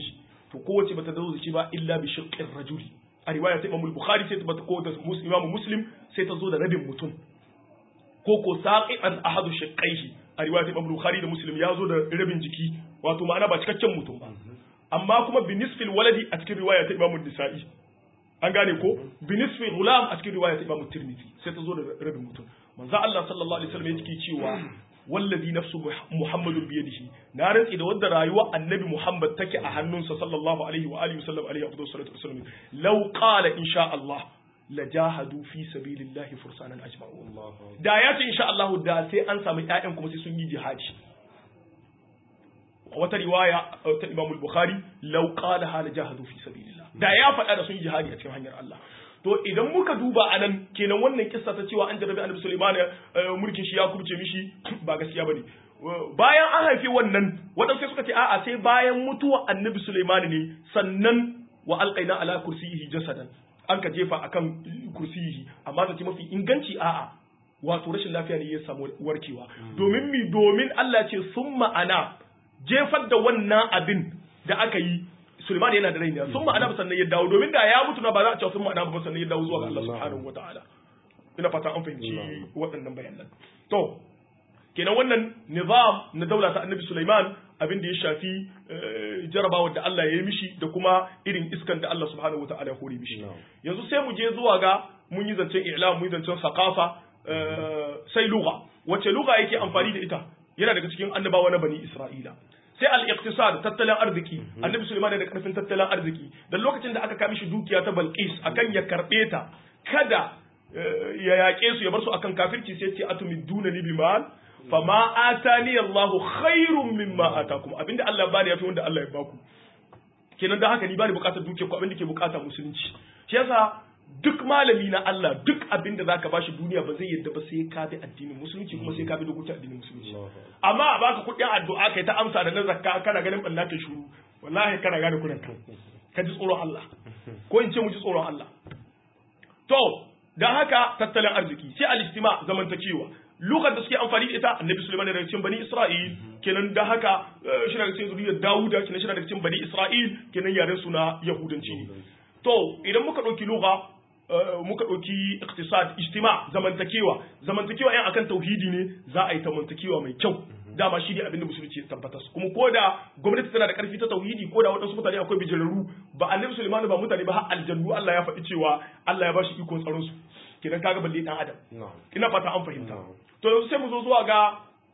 Speaker 2: to kowace bata zo zuci ba illa bi shiqqir rajuli a riwaya ta Imam Bukhari sai ta bata ko da Imam Muslim sai ta zo da rabin mutum ko saqian ahadu shiqqaihi a riwaya ta Imam Bukhari da Muslim ya zo da rabin jiki wato ma'ana ba cikakken mutum ba amma kuma bi nisfil waladi a cikin riwaya ta Imam Nisa'i an gane ko bi nisfil gulam a cikin riwaya ta Imam Tirmidhi sai ta zo da rabin mutum manzo Allah sallallahu alaihi wasallam yake cewa wallazi nafsu muhammadun biyadihi na rantsi da wanda rayuwar annabi muhammad take a hannunsa sallallahu alaihi wa alihi wasallam alaihi afdal salatu wasallam law qala insha Allah la jahadu fi sabilillahi fursanan ajma'un da ya ce insha Allah da sai an samu ƴaƴan kuma sai sun yi jihadi wata riwaya ta Imam al-Bukhari law qala la jahadu fi sabilillah da ya faɗa da sun yi jihadi a cikin hanyar Allah to idan muka duba anan kenan wannan kissa ta cewa an jarabi annabi Sulaiman mulkin shi ya kubce mishi ba gaskiya bane bayan an haifi wannan wadansu suka ce a'a sai bayan mutuwa annabi Sulaiman ne sannan wa alqaina ala kursiyihi jasadan an ka jefa akan kursiyihi amma zance mafi inganci a'a wato rashin lafiya ne ya samu warkewa domin Allah ce summa ana jefar da wannan abin da aka yi Sulaiman yana da rai ne sun ma'ana sannan ya dawo domin da ya mutu na ba za a ce sun ma'ana ba sannan ya dawo zuwa ga Allah subhanahu wataala ina fata an fahimci waɗannan bayanan to kenan wannan nizam na daula ta Annabi Sulaiman abin da ya shafi jarabawar da Allah ya yi mishi da kuma irin iskan da Allah subhanahu wataala ya hore mishi yanzu sai mu je zuwa ga mun yi zancen i'lam mun yi zancen saqafa sai lugha wace lugha yake amfani da ita yana daga cikin annabawa na bani Isra'ila sai al-iqtisad tattalin arziki annabi Sulaiman da karfin tattalin arziki da lokacin da aka kama shi dukiya ta Balqis akan ya karbe ta kada ya yake su ya bar su akan kafirci sai ce atumiduna ni bimal fama atani Allahu khairum mimma atakum abinda Allah ya bani yafi wanda Allah ya baku kenan da haka ni bani bukatar dukiya ko abinda ke bukata musulunci shi yasa duk malami na Allah duk abin da zaka bashi duniya ba zai yadda ba sai ka bi addinin musulunci kuma sai ka bi dokokin addinin musulunci amma a baka kudin addu'a kai ta amsa da na zakka kana ganin balla ke shuru wallahi kana gane kuren ka ji tsoron Allah ko in ce mu ji tsoron Allah to dan haka tattalin arziki sai al-istima zamantakewa lokacin da suke amfani da ita annabi Sulaiman daga cikin bani Isra'il kenan da haka shi daga cikin zuriyar Dawuda kenan shi daga cikin bani Isra'il kenan yaren su na Yahudanci ne to idan muka dauki lugha muka ɗauki iktisad ijtima zamantakewa yan akan tauhidi ne za a yi zamantakewa mai kyau dama shi ne abinda musulunci ya tabbatar kuma ko da gwamnati tana da karfi ta tauhidi ko da waɗansu mutane akwai bijirarru ba annabi Sulaiman ba mutane ba har aljannu Allah ya faɗi cewa Allah ya bashi ikon tsaron su kidan kaga balle dan adam ina fata an fahimta to yanzu sai mu zo zuwa ga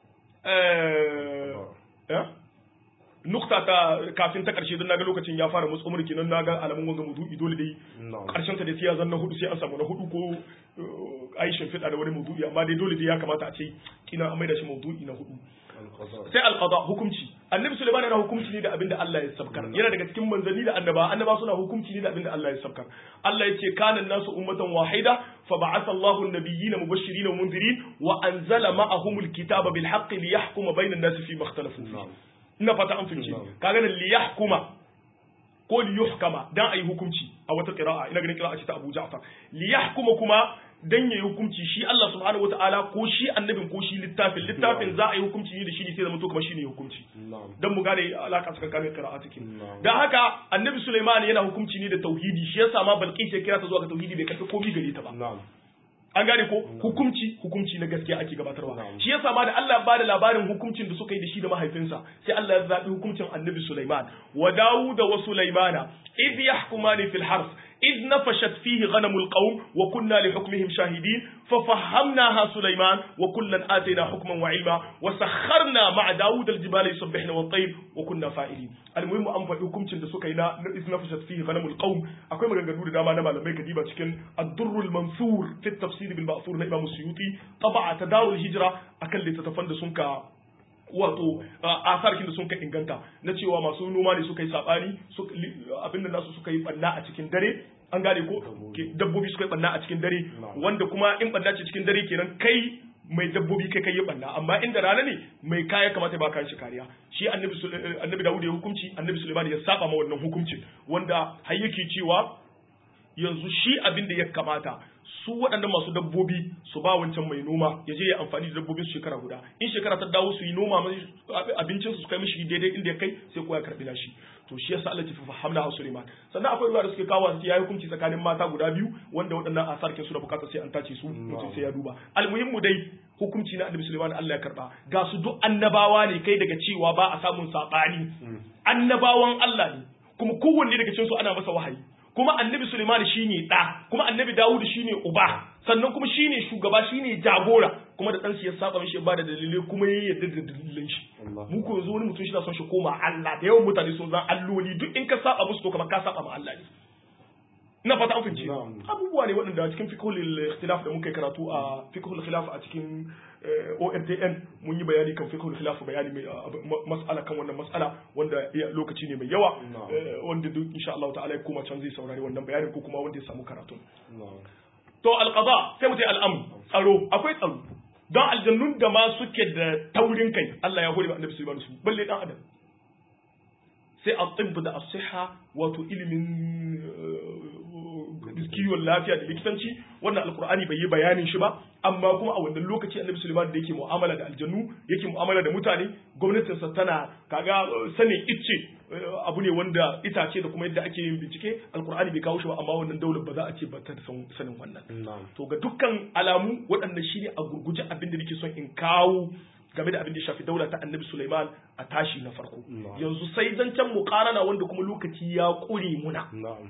Speaker 2: nukta ta kafin ta karshe don naga lokacin ya fara musu umurki nan naga alamun wanga maudu'i dole dai karshen ta da sai ya zanna hudu sai an samu na hudu ko Aisha fida da wani maudu'i amma dai dole dai ya kamata a ce kina an maida shi maudu'i na hudu sai alqada hukunci annabi Sulaiman yana hukunci ne da abinda Allah ya sabkar yana daga cikin manzanni da annaba suna hukunci ne da abinda Allah ya sabkar Allah yace kana nasu ummatan wahida fa ba'atha Allahu an-nabiyyina mubashirin wa munzirin wa anzala ma'ahumul kitaba bil haqqi liyahkuma bayna an-nasi fi ma ikhtalafu fihi ina fata an fince kaga nan li yahkuma ko li yuhkama dan ayi hukunci a wata qira'a ina ganin qira'a ce ta Abu Ja'far li yahkuma kuma dan yayi hukunci shi Allah subhanahu wataala ko shi annabin ko shi littafin za a yi hukunci ne da shi ne sai zama to kamar shi ne hukunci dan mu gane alaka tsakanin qira'a take dan haka annabi Sulaiman yana hukunci ne da tauhidi shi yasa ma Balqis ya kira ta zuwa ga tauhidi bai karɓi komai gare ta ba an gane ko hukunci na gaskiya ake gabatarwa shi yasa ma da Allah ba da labarin hukuncin da suka yi da shi da mahaifinsa sai Allah ya zabi hukuncin annabi Sulaiman wa Dawud wa Sulaimana idh yahkumani fil harth إذ نفشت فيه غنم القوم وكنا لحكمهم شاهدين ففهمناها سليمان وكلا آتينا حكما وعلما وسخرنا مع داود الجبال يسبحن والطير وكنا فاعلين المهم أن فحكم تند سكينا إذ نفشت فيه غنم القوم أكوي مغان غدور داما نما لما يكديبا تكن الدر المنثور في التفسير بالمأثور لإمام السيوطي طبعا تداول الهجرة أكل لتتفند سنكا wato asarkin da sun ka inganta na cewa masu noma ne suka yi sabani abinda nasu suka yi banna a cikin dare an gane ko dabbobi suka yi banna a cikin dare wanda kuma in banna ce cikin dare kenan kai mai dabbobi kai yi banna amma inda rana ne mai kaya kamata ba kayan shi kariya shi annabi Dawud ya hukunci annabi Sulaiman ya saba ma wannan hukuncin wanda har yake cewa yanzu shi abin da ya kamata su waɗanda masu dabbobi su ba wancan mai noma ya je ya amfani da dabbobin su shekara guda in shekara ta dawo su yi noma abincin su kai mishi daidai inda ya kai sai kowa ya karbi nashi to shi yasa Allah ya tafi hamla Sulaiman sannan akwai ruwa da suke kawo su yayi hukunci tsakanin mata guda biyu wanda waɗannan asarkin su da bukata sai an tace su mutum sai ya duba almuhimmu dai hukunci na Annabi Sulaiman Allah ya karba ga su duk annabawa ne kai daga cewa ba a samun sabani annabawan Allah ne kuma kowanne daga cikin su ana masa wahayi kuma Annabi Sulaiman shine da kuma Annabi Dawud shine uba sannan kuma shine shugaba shine jagora kuma da ɗansa ya saba mishi ba da dalilai kuma ya yarda da dalilan shi mu ko yanzu wani mutum shi na son shi koma Allah da yawan mutane sun zan alloli duk in ka saba musu to kamar ka saba ma Allah ne ina fata an fahimci abubuwa ne waɗanda cikin fiqhul ikhtilaf da muka karatu a fiqhul khilaf a cikin ORTN mun yi bayani kan fiqhul khilaf bayani mai mas'ala kan wannan mas'ala wanda lokaci ne mai yawa wanda duk insha Allah ta'ala kuma can zai saurari wannan bayanin ko kuma wanda ya samu karatu to alqada sai mu ce al'amr tsaro akwai tsaro don aljannun da ma suke da taurin kai Allah ya hore annabi Sulaiman su balle dan adam sai at-tibb da as-sihha wato ilimin kiwon lafiya da likitanci wannan alkur'ani bai yi bayanin shi ba amma kuma a wannan lokaci annabi Sulaiman da yake mu'amala da aljannu yake mu'amala da mutane gwamnatinsa tana kaga sanin icce abu ne wanda itace da kuma yadda ake yin bincike alkur'ani bai kawo shi ba amma wannan daular ba za a ce ba ta sanin wannan to ga dukkan alamu waɗanda shine a gurguje abin da nake son in kawo game da abin da shafi daula ta annabi Sulaiman a tashi na farko yanzu sai zancen muqarana wanda kuma lokaci ya kure muna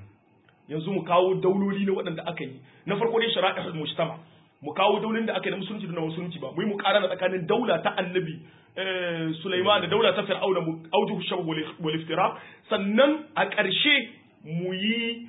Speaker 2: yanzu mu kawo dauloli na waɗanda aka yi na farko dai shara'ihul mujtama mu kawo daulolin da aka yi na musulunci da na musulunci ba mu yi muqarana tsakanin daula ta annabi Sulaiman da daula ta Fir'auna mu aujuhu shabab wal iftira sannan a ƙarshe mu yi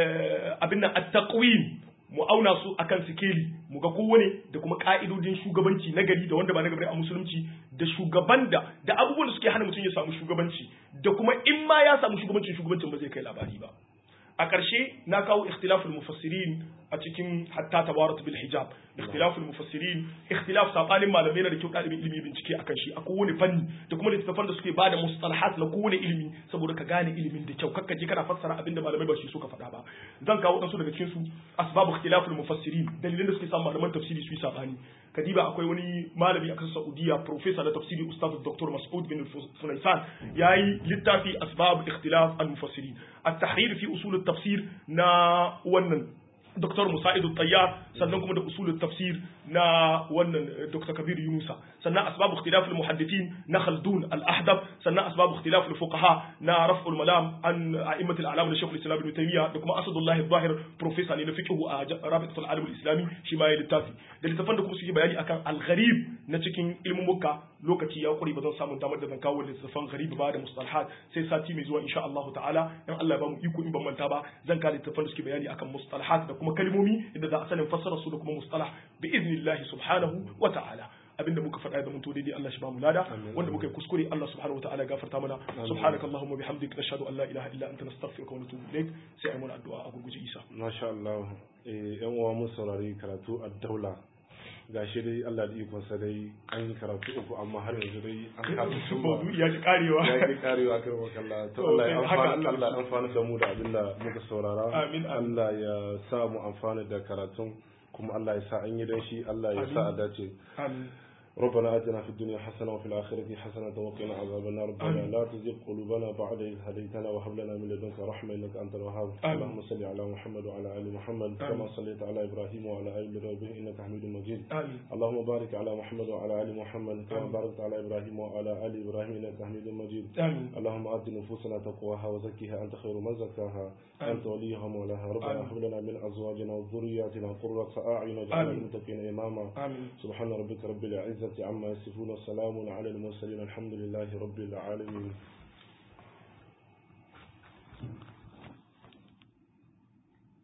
Speaker 2: abin nan at-taqwim mu auna su akan sikeli mu ga kowane da kuma ka'idodin shugabanci na gari da wanda ba na gari a musulunci da shugaban da abubuwan da suke hana mutum ya samu shugabanci da kuma in ma ya samu shugabancin ba zai kai labari ba a ƙarshe na kawo ikhtilaful mufassirin a cikin hatta tabarat bil hijab ikhtilaful mufassirin ikhtilaf sabanin malamai da kyau dalibin ilimi bincike akan shi a kowane fanni da kuma littattafan da suke bada mustalahat na kowane ilimi saboda ka gane ilimin da kyau kakka je kana fassara abin da malamai ba shi suka faɗa ba zan kawo wadansu daga cikin su asbabu ikhtilaful mufassirin dalilan da suke samu malaman tafsiri su yi sabani kadiba akwai wani malami a kasar Saudiya professor na tafsiri ustaz Dr. Mas'ud bin Funaisan yayi littafi asbab ikhtilaf al-mufassirin at-tahrir fi usul at-tafsir na wannan Dr. Musa'id al-Tayyar sannan kuma da usul at-tafsir na wannan Dr. Kabir Yunusa sannan asbab ikhtilaf al-muhaddithin na Khaldun al-Ahdab sannan asbab ikhtilaf al-fuqaha na Raf' al-Malam an a'immat al-a'lam da Sheikh al-Islam Ibn Taymiyyah da kuma Asadullah al-Zahir professor ne na fiqh a Rabitat al-Alam al-Islami shi ma ya littafi da littafan da kuma suke bayani akan al-gharib na cikin ilmin mukka lokaci ya kuri ba zan samu damar da zan kawo littafan gharib ba da mustalahat sai sati mai zuwa insha Allah ta'ala in Allah ya ba mu iko in ban manta ba zan kawo littafan da suke bayani akan mustalahat da kuma kalmomi inda za a sanin fassara su da kuma mustalah bi iznillahi subhanahu wa ta'ala abinda muka faɗa da mun to daidai Allah shi ba mu lada wanda muka yi kuskure Allah subhanahu wa ta'ala gafarta mana subhanakallahumma bihamdika nashhadu an la ilaha illa anta nastaghfiruka wa natubu ilaik sai ai mana addu'a a gurguje Isa
Speaker 1: masha Allah yan uwa mun saurari karatu ad-daula gashi dai Allah da ikon sa dai an yi karatu uku amma har yanzu dai an kafa su ba
Speaker 2: ya ji karewa
Speaker 1: kan wakalla to Allah ya amfana da mu da abinda muka saurara Allah ya sa mu amfana da karatun kuma Allah ya sa an yi dan shi Allah ya sa a dace amin ربنا آتنا في الدنيا حسنة وفي الآخرة حسنة وقنا عذاب النار ربنا لا تزغ قلوبنا بعد إذ هديتنا وهب لنا من لدنك رحمة إنك أنت الوهاب اللهم صل على محمد وعلى آل محمد كما صليت على إبراهيم وعلى آل إبراهيم إنك حميد مجيد اللهم بارك على محمد وعلى آل محمد كما باركت على إبراهيم وعلى آل إبراهيم إنك حميد مجيد اللهم آت نفوسنا تقواها وزكها أنت خير من زكاها أنت وليها ومولاها ربنا هب لنا من أزواجنا وذرياتنا قرة أعين واجعلنا للمتقين إماما سبحان ربك رب العزة عما يصفون وسلام على المرسلين الحمد لله رب العالمين